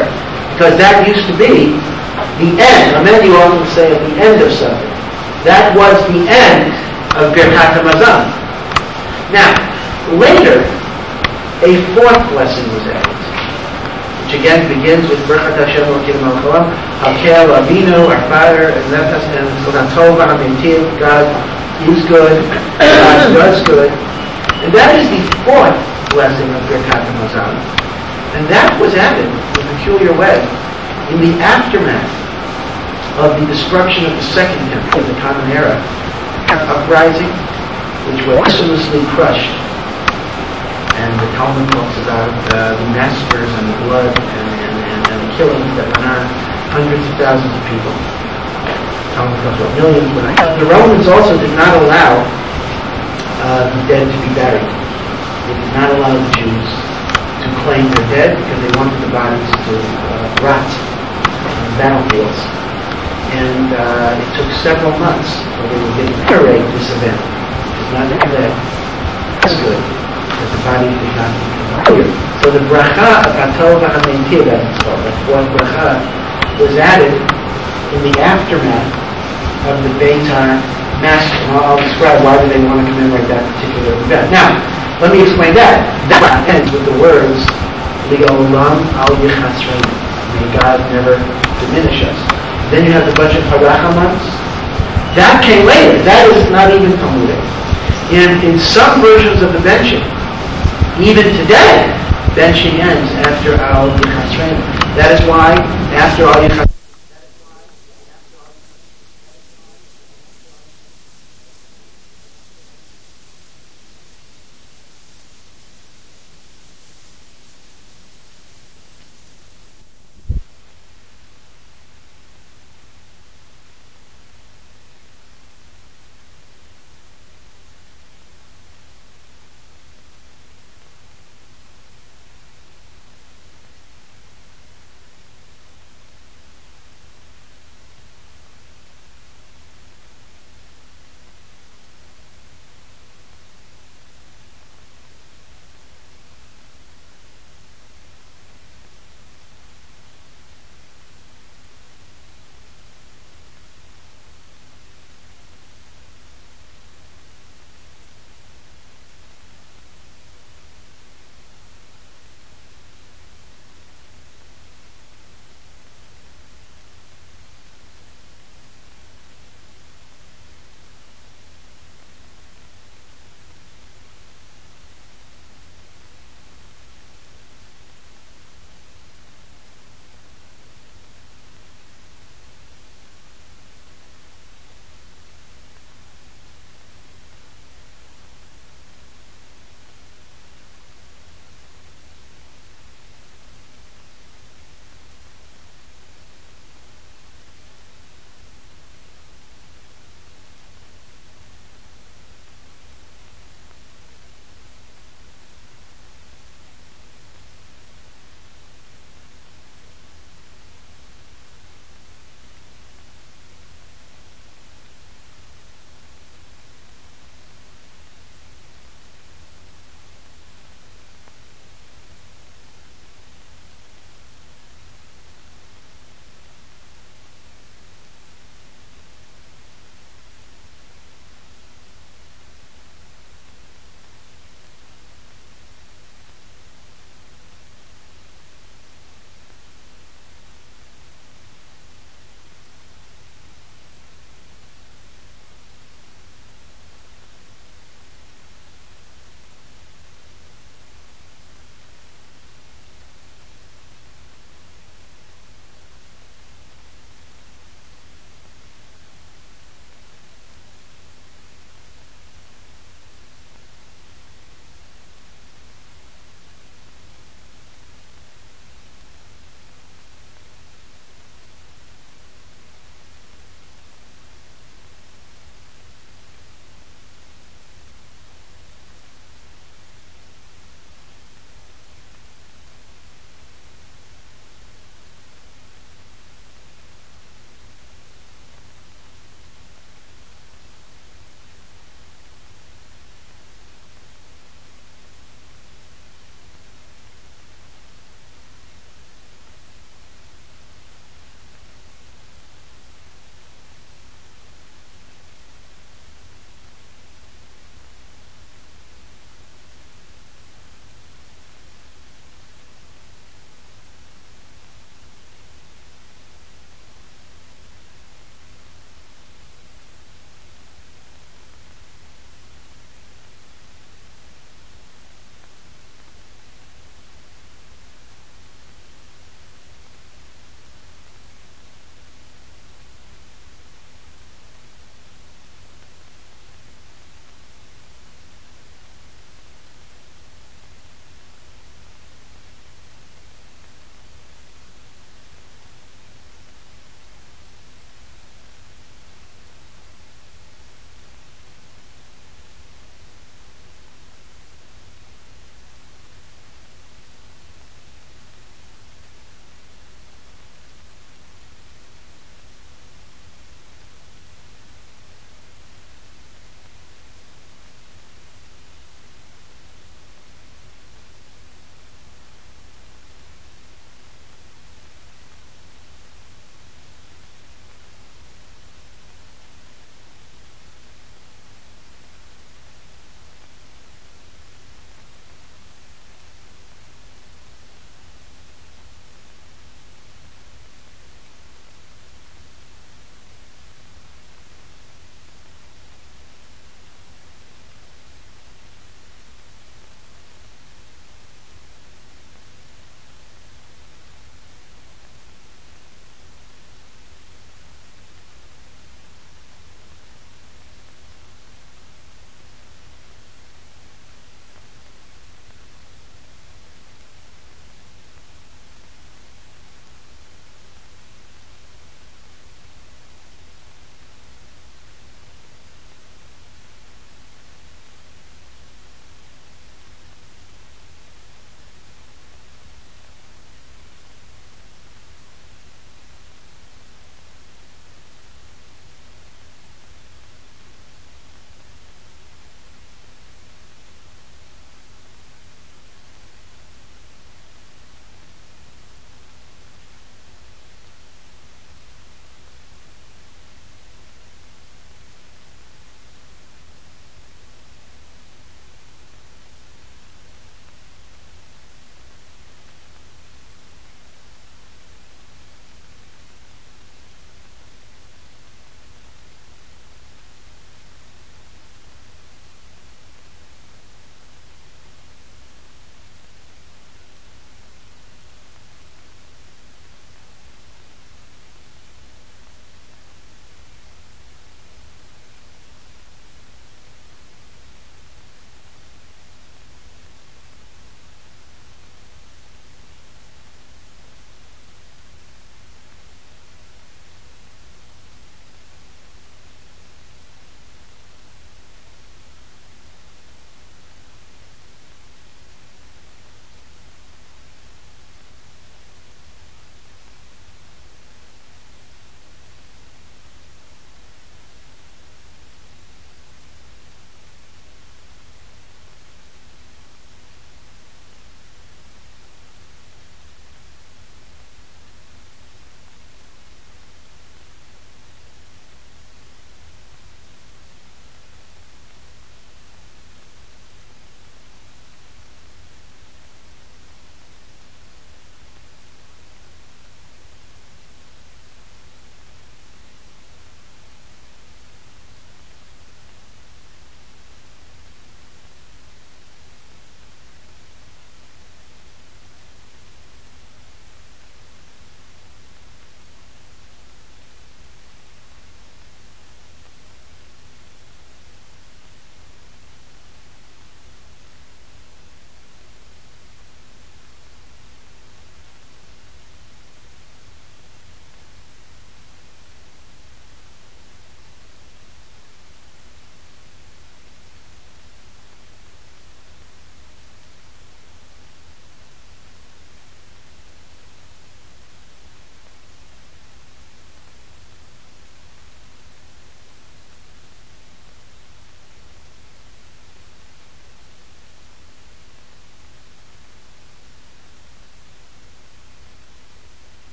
because that used to be the end. Many often say at the end of something. That was the end of Birkat HaMazon. Now, later, a fourth blessing was added, which again begins with Birkat Hashem Elokeinu Melech Haolam, Hakel Avinu, our Father, and Tov HaMeitiv, God is good, God does good. And that is the fourth blessing of Birkat HaMazon. And that was added in a peculiar way in the aftermath of the destruction of the second temple, the Common Era uprising, which was mercilessly crushed. And the Talmud talks about the massacres and the blood and the killings that went on, hundreds of thousands of people. The Talmud talks about millions. The Romans also did not allow the dead to be buried. They did not allow the Jews to claim their dead because they wanted the bodies to rot on the battlefields. And it took several months for they were getting to commemorate this event. It was not declared as good, because the body did not become clear. So the bracha of Hatov HaMeitiv, as it's called, that fourth bracha, was added in the aftermath of the Beitar massacre. And I'll describe why do they want to commemorate that particular event. Now, let me explain that. That ends with the words, Li'olam al yichasreinu. May God never diminish us. Then you have the bunch of Harachamans. That came later. That is not even Talmudic. And in some versions of the benching, even today, benching ends after Al Yichasreinu. That is why after Al Yichasreinu,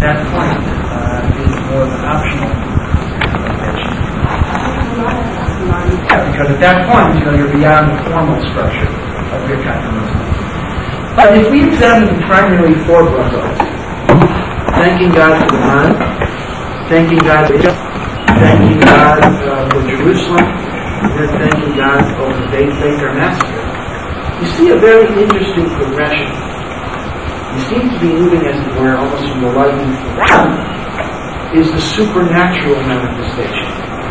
that point is more of an optional convention. Yeah, because at that point, you're beyond the formal structure of your Kathanism. But if we examine the primary four brachos, thanking God for the man, thanking God for Israel, thanking God for Jerusalem, and then thanking God for the Beit Massacre, you see a very interesting progression. You seem to be moving, as it were, almost from the light into the ground, is the supernatural manifestation,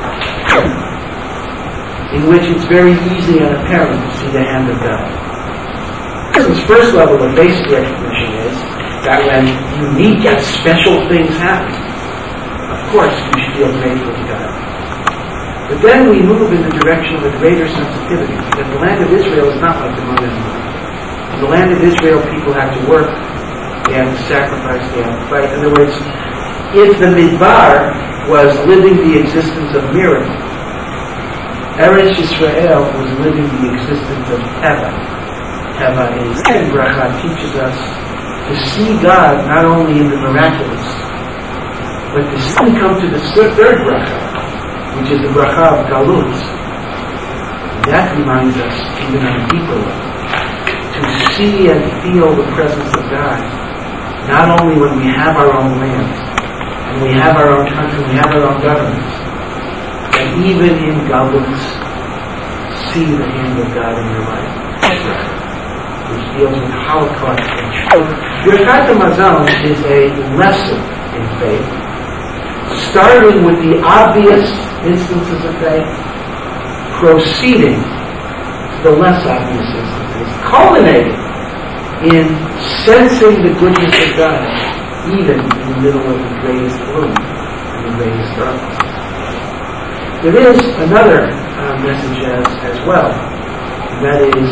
in which it's very easy and apparent to see the hand of God. This first level of basic recognition is that when unique and special things happen, of course you should feel grateful to God. But then we move in the direction of a greater sensitivity, because the land of Israel is not like the modern world. In the land of Israel, people had to work, they had to sacrifice, they had to fight. In other words, if the Midbar was living the existence of miracle, Eretz Yisrael was living the existence of Teva. Teva is, and Bracha teaches us to see God not only in the miraculous, but to see come to the third Bracha, which is the Bracha of Galut. And that reminds us, even on a deeper level, to see and feel the presence of God, not only when we have our own land, and we have our own country, we have our own government, but even in Galut, see the hand of God in your life. Which deals with Holocaust and truth. Birkat Hamazon is a lesson in faith, starting with the obvious instances of faith, proceeding to the less obvious instances, culminating in sensing the goodness of God, even in the middle of the greatest gloom and the greatest darkness. There is another message as well, and that is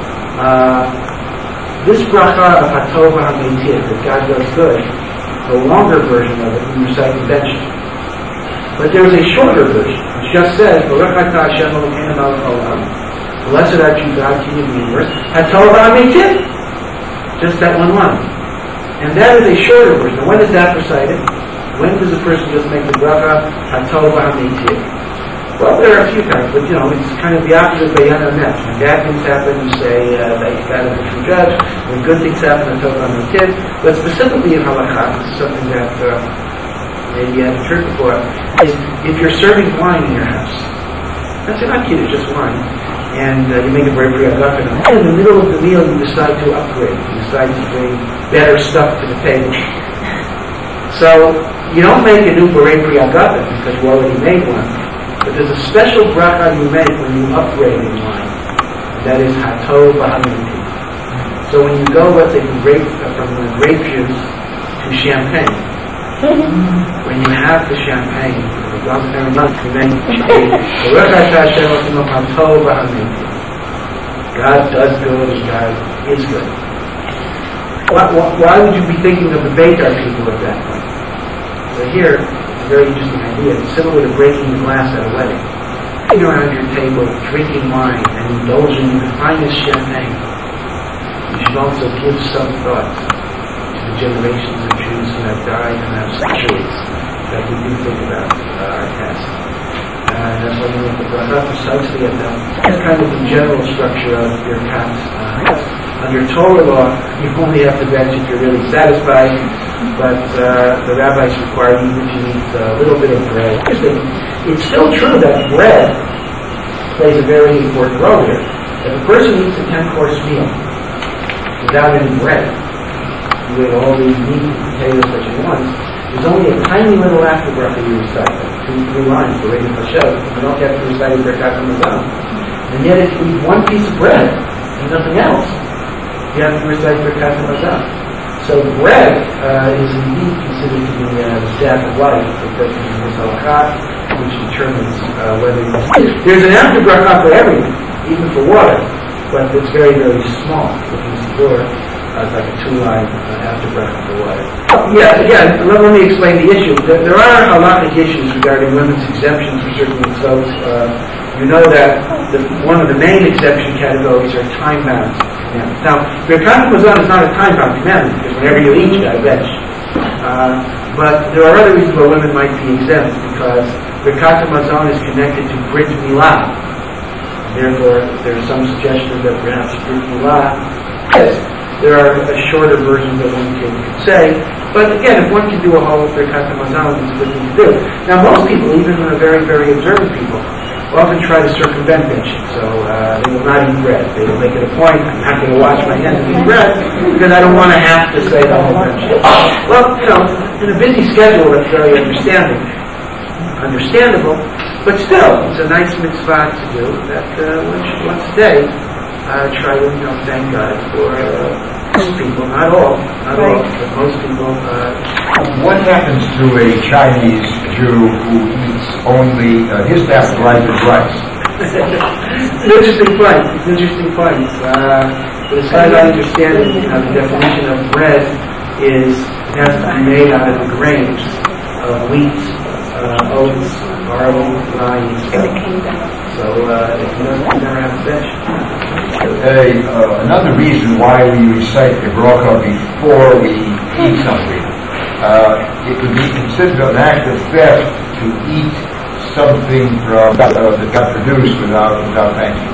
this bracha of Hatov HaMeitiv, that God does good, the longer version of it we recite convention. But there is a shorter version, which just says, Baruch Atah Hashem Elokeinu melech haolam, blessed art you, God, King of the universe, Hatov HaMeitiv, just that one line. And that is a shorter version. When is that recited? When does a person just make the bracha Hatov HaMeitiv? Well, there are a few times, but it's kind of the opposite of Bayan HaNet. When bad things happen, you say that God is a true judge. When good things happen, Hatov HaMeitiv. But specifically in halakha, this is something that maybe you haven't heard before, is if you're serving wine in your house, that's not kiddush, just wine, and you make a very agafen, and in the middle of the meal you decide to upgrade, you decide to bring better stuff to the table. So you don't make a new berei pri agafen because you already made one. But there's a special bracha you make when you upgrade in wine. That is Hatov HaMeitiv. So when you go, let's say, from grape juice to champagne, when you have the champagne, the raspberry nut, you then God does good and God is good. Why would you be thinking of the Beitar people at that point? So here, very interesting idea. It's similar to breaking the glass at a wedding. Sitting around your table, drinking wine, and indulging in the finest champagne. You should also give some thought to the generations of Jews who have died and have centuries that we do think about our past. And that's why we look at bracha precisely at them. That's kind of the general structure of your past. Under Torah law, you only have to bench if you're really satisfied, but the rabbis require you to eat a little bit of bread. It's still true that bread plays a very important role here. If a person eats a 10-course meal without any bread, with all these meat and potatoes that you want, there's only a tiny little after bracha you recite, 2-3 lines for Reina Hashem. You don't have to recite Birkat Hamazon. And yet if you eat one piece of bread and nothing else, you have to recite Birkat Hamazon. So bread is indeed considered to be the staff of life, because it's halakha, which determines whether you... There's an after bracha for everything, even for water, but it's very, very small. If you store it's like a 2-line after bracha for water. Yeah, again, let me explain the issue. There are halakhic issues regarding women's exemptions for certain mitzvot. You know that one of the main exemption categories are time-bound. Now, Birkat Hamazon is not a time-bound commandment, because whenever you eat, you got to bench. But there are other reasons why women might be exempt, because Birkat Hamazon is connected to Brit Milah. Therefore, there's some suggestion that perhaps Brit Milah, yes, there are shorter versions that one can say. But again, if one can do a whole Birkat Hamazon, it's a good thing to do. Now, most people, even very, very observant people, often try to circumvent benching. So they will not eat bread. They will make it a point, I'm not going to wash my hands and eat bread, because I don't want to have to say the whole benching. Well, in a busy schedule, that's very understandable, but still, it's a nice mitzvah to do that one should once a day try to thank God for most people, not all, but most people. What happens to a Chinese Jew who eats only his best life is rice? It's an interesting point. But as far as I understand it, the definition of bread is it has to be made out of the grains of wheat, oats, barley, rye, and stuff. So you never have to bench. Another reason why we recite the bracha before we eat something, it would be considered an act of theft to eat something from that got produced without thanking.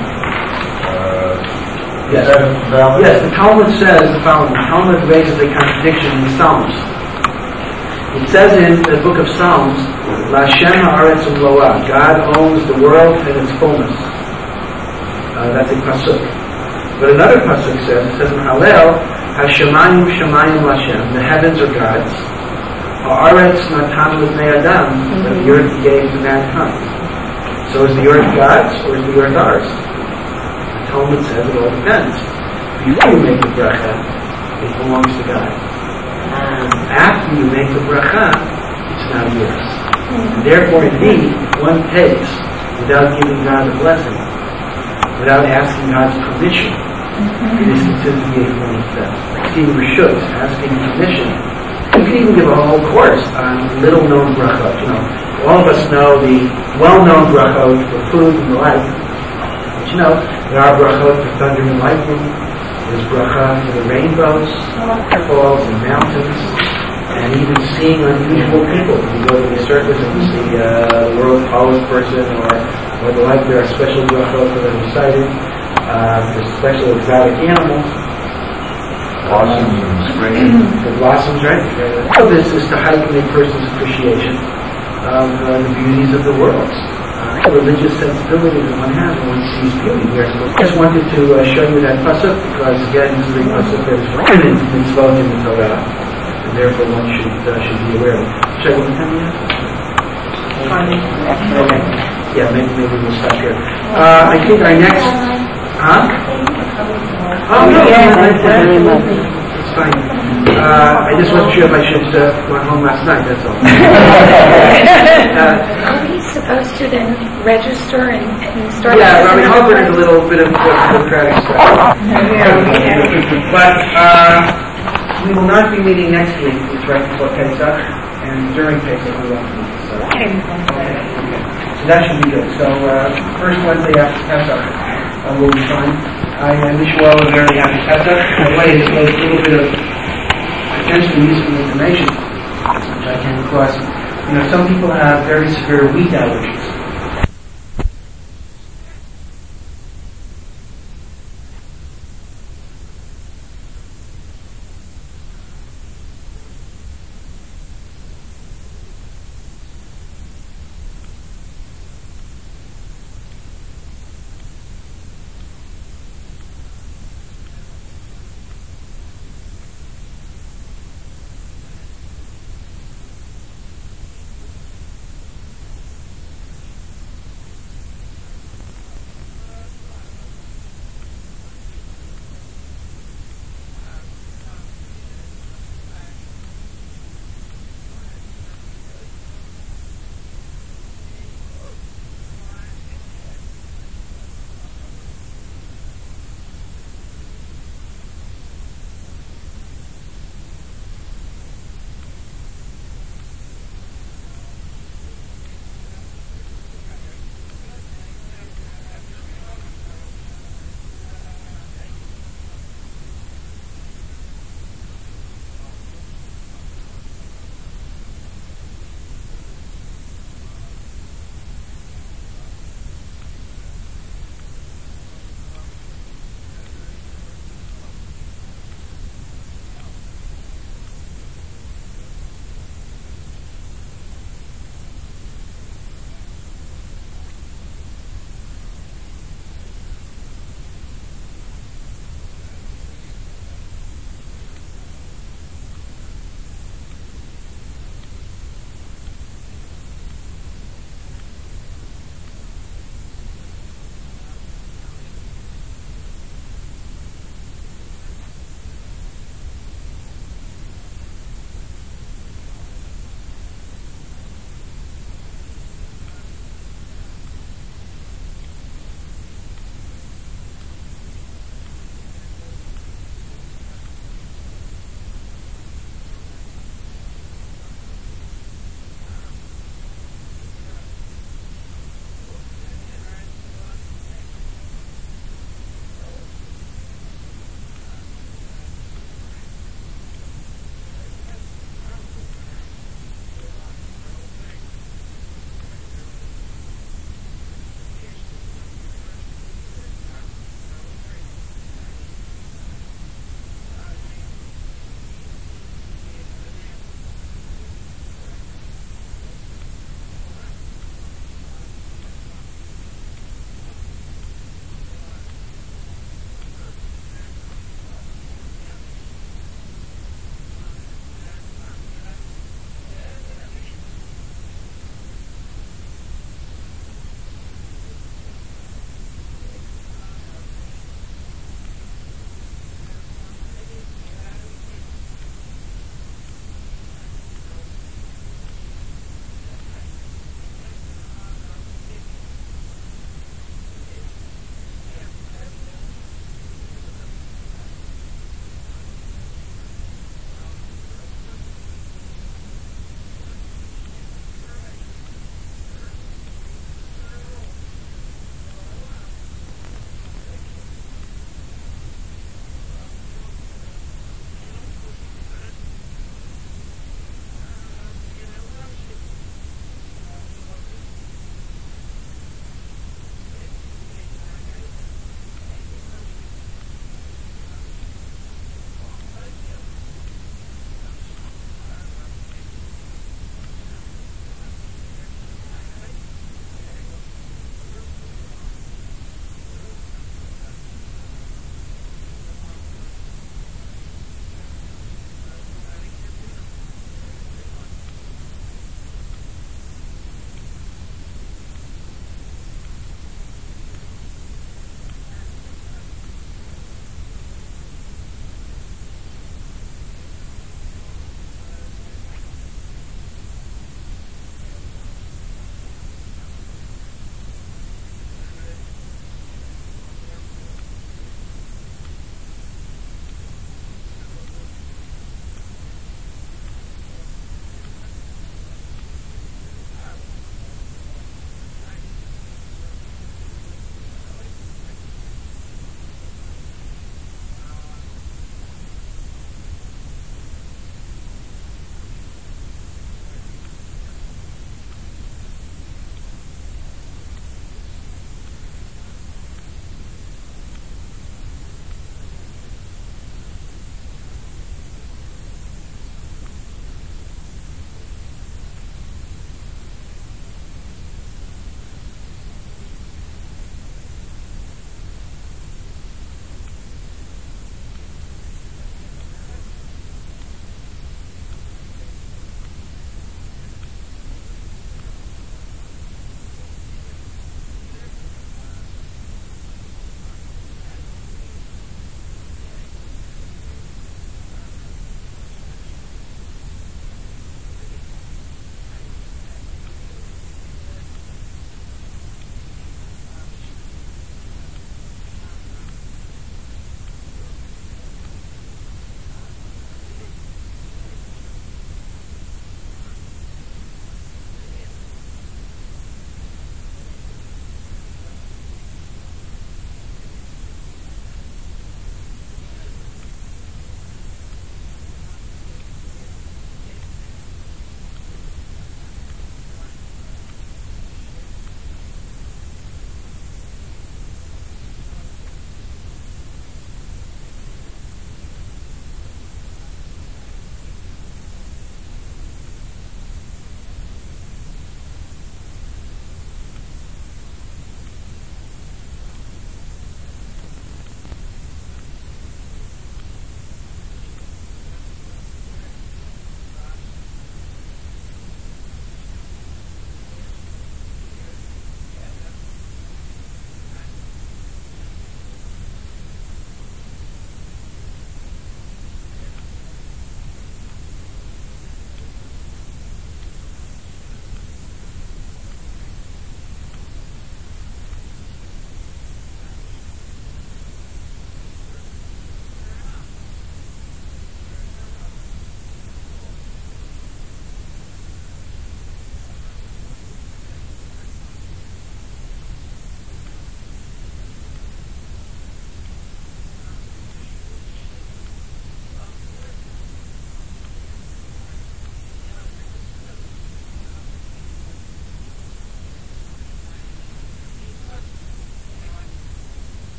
Yes. Is that valid? Yes, the Talmud says the following. The Talmud raises a contradiction in the Psalms. It says in the book of Psalms, L'Hashem ha'aretz u'mloah, God owns the world and its fullness. That's a pasuk. But another pasuk says in Hallel, Hashemayim shemayim L'Hashem, the heavens are God's. Ha'aretz natan l'bnei adam, that the earth gave to mankind. So is the earth God's or is the earth ours? The Talmud says it all depends. Before you make the bracha, it belongs to God. After you make the bracha, it's now yours. And therefore, indeed, one takes without giving God a blessing, without asking God's permission. It is considered to be a form of theft. Stephen Rishut, asking permission. You can even give a whole course on little-known brachot. All of us know the well-known brachot for food and the like. But there are brachot for thunder and lightning. There's bracha for the rainbows, waterfalls, and mountains, and even seeing unusual people. If you go to the circus and you see a world tallest person or the like, there are special brachot for them recited. There's special exotic animals. Blossoms in spring. The blossoms, right? All of this is to heighten a person's appreciation of the beauties of the world. Religious sensibility that one has when one sees beauty. I just wanted to show you that pasuk because, again, this is a pasuk that is written in mitzvot in the Torah, and therefore one should be aware of it. Should I go to 10 minutes? Okay. Yeah, maybe we'll stop here. I think our next... Huh? Oh, no, it's fine. I just wasn't sure if I should went home last night, that's all. Are we supposed to then register and start? Yeah, Rabbi Halpern is a little bit of bureaucratic stuff. But we will not be meeting next week. It's right before Pesach, and during Pesach we won't meet. So that should be good. So first Wednesday after Pesach will be fine. I wish you all a very happy Pesach. By the way, there's a little bit of potentially useful information which I came across. Some people have very severe wheat allergies.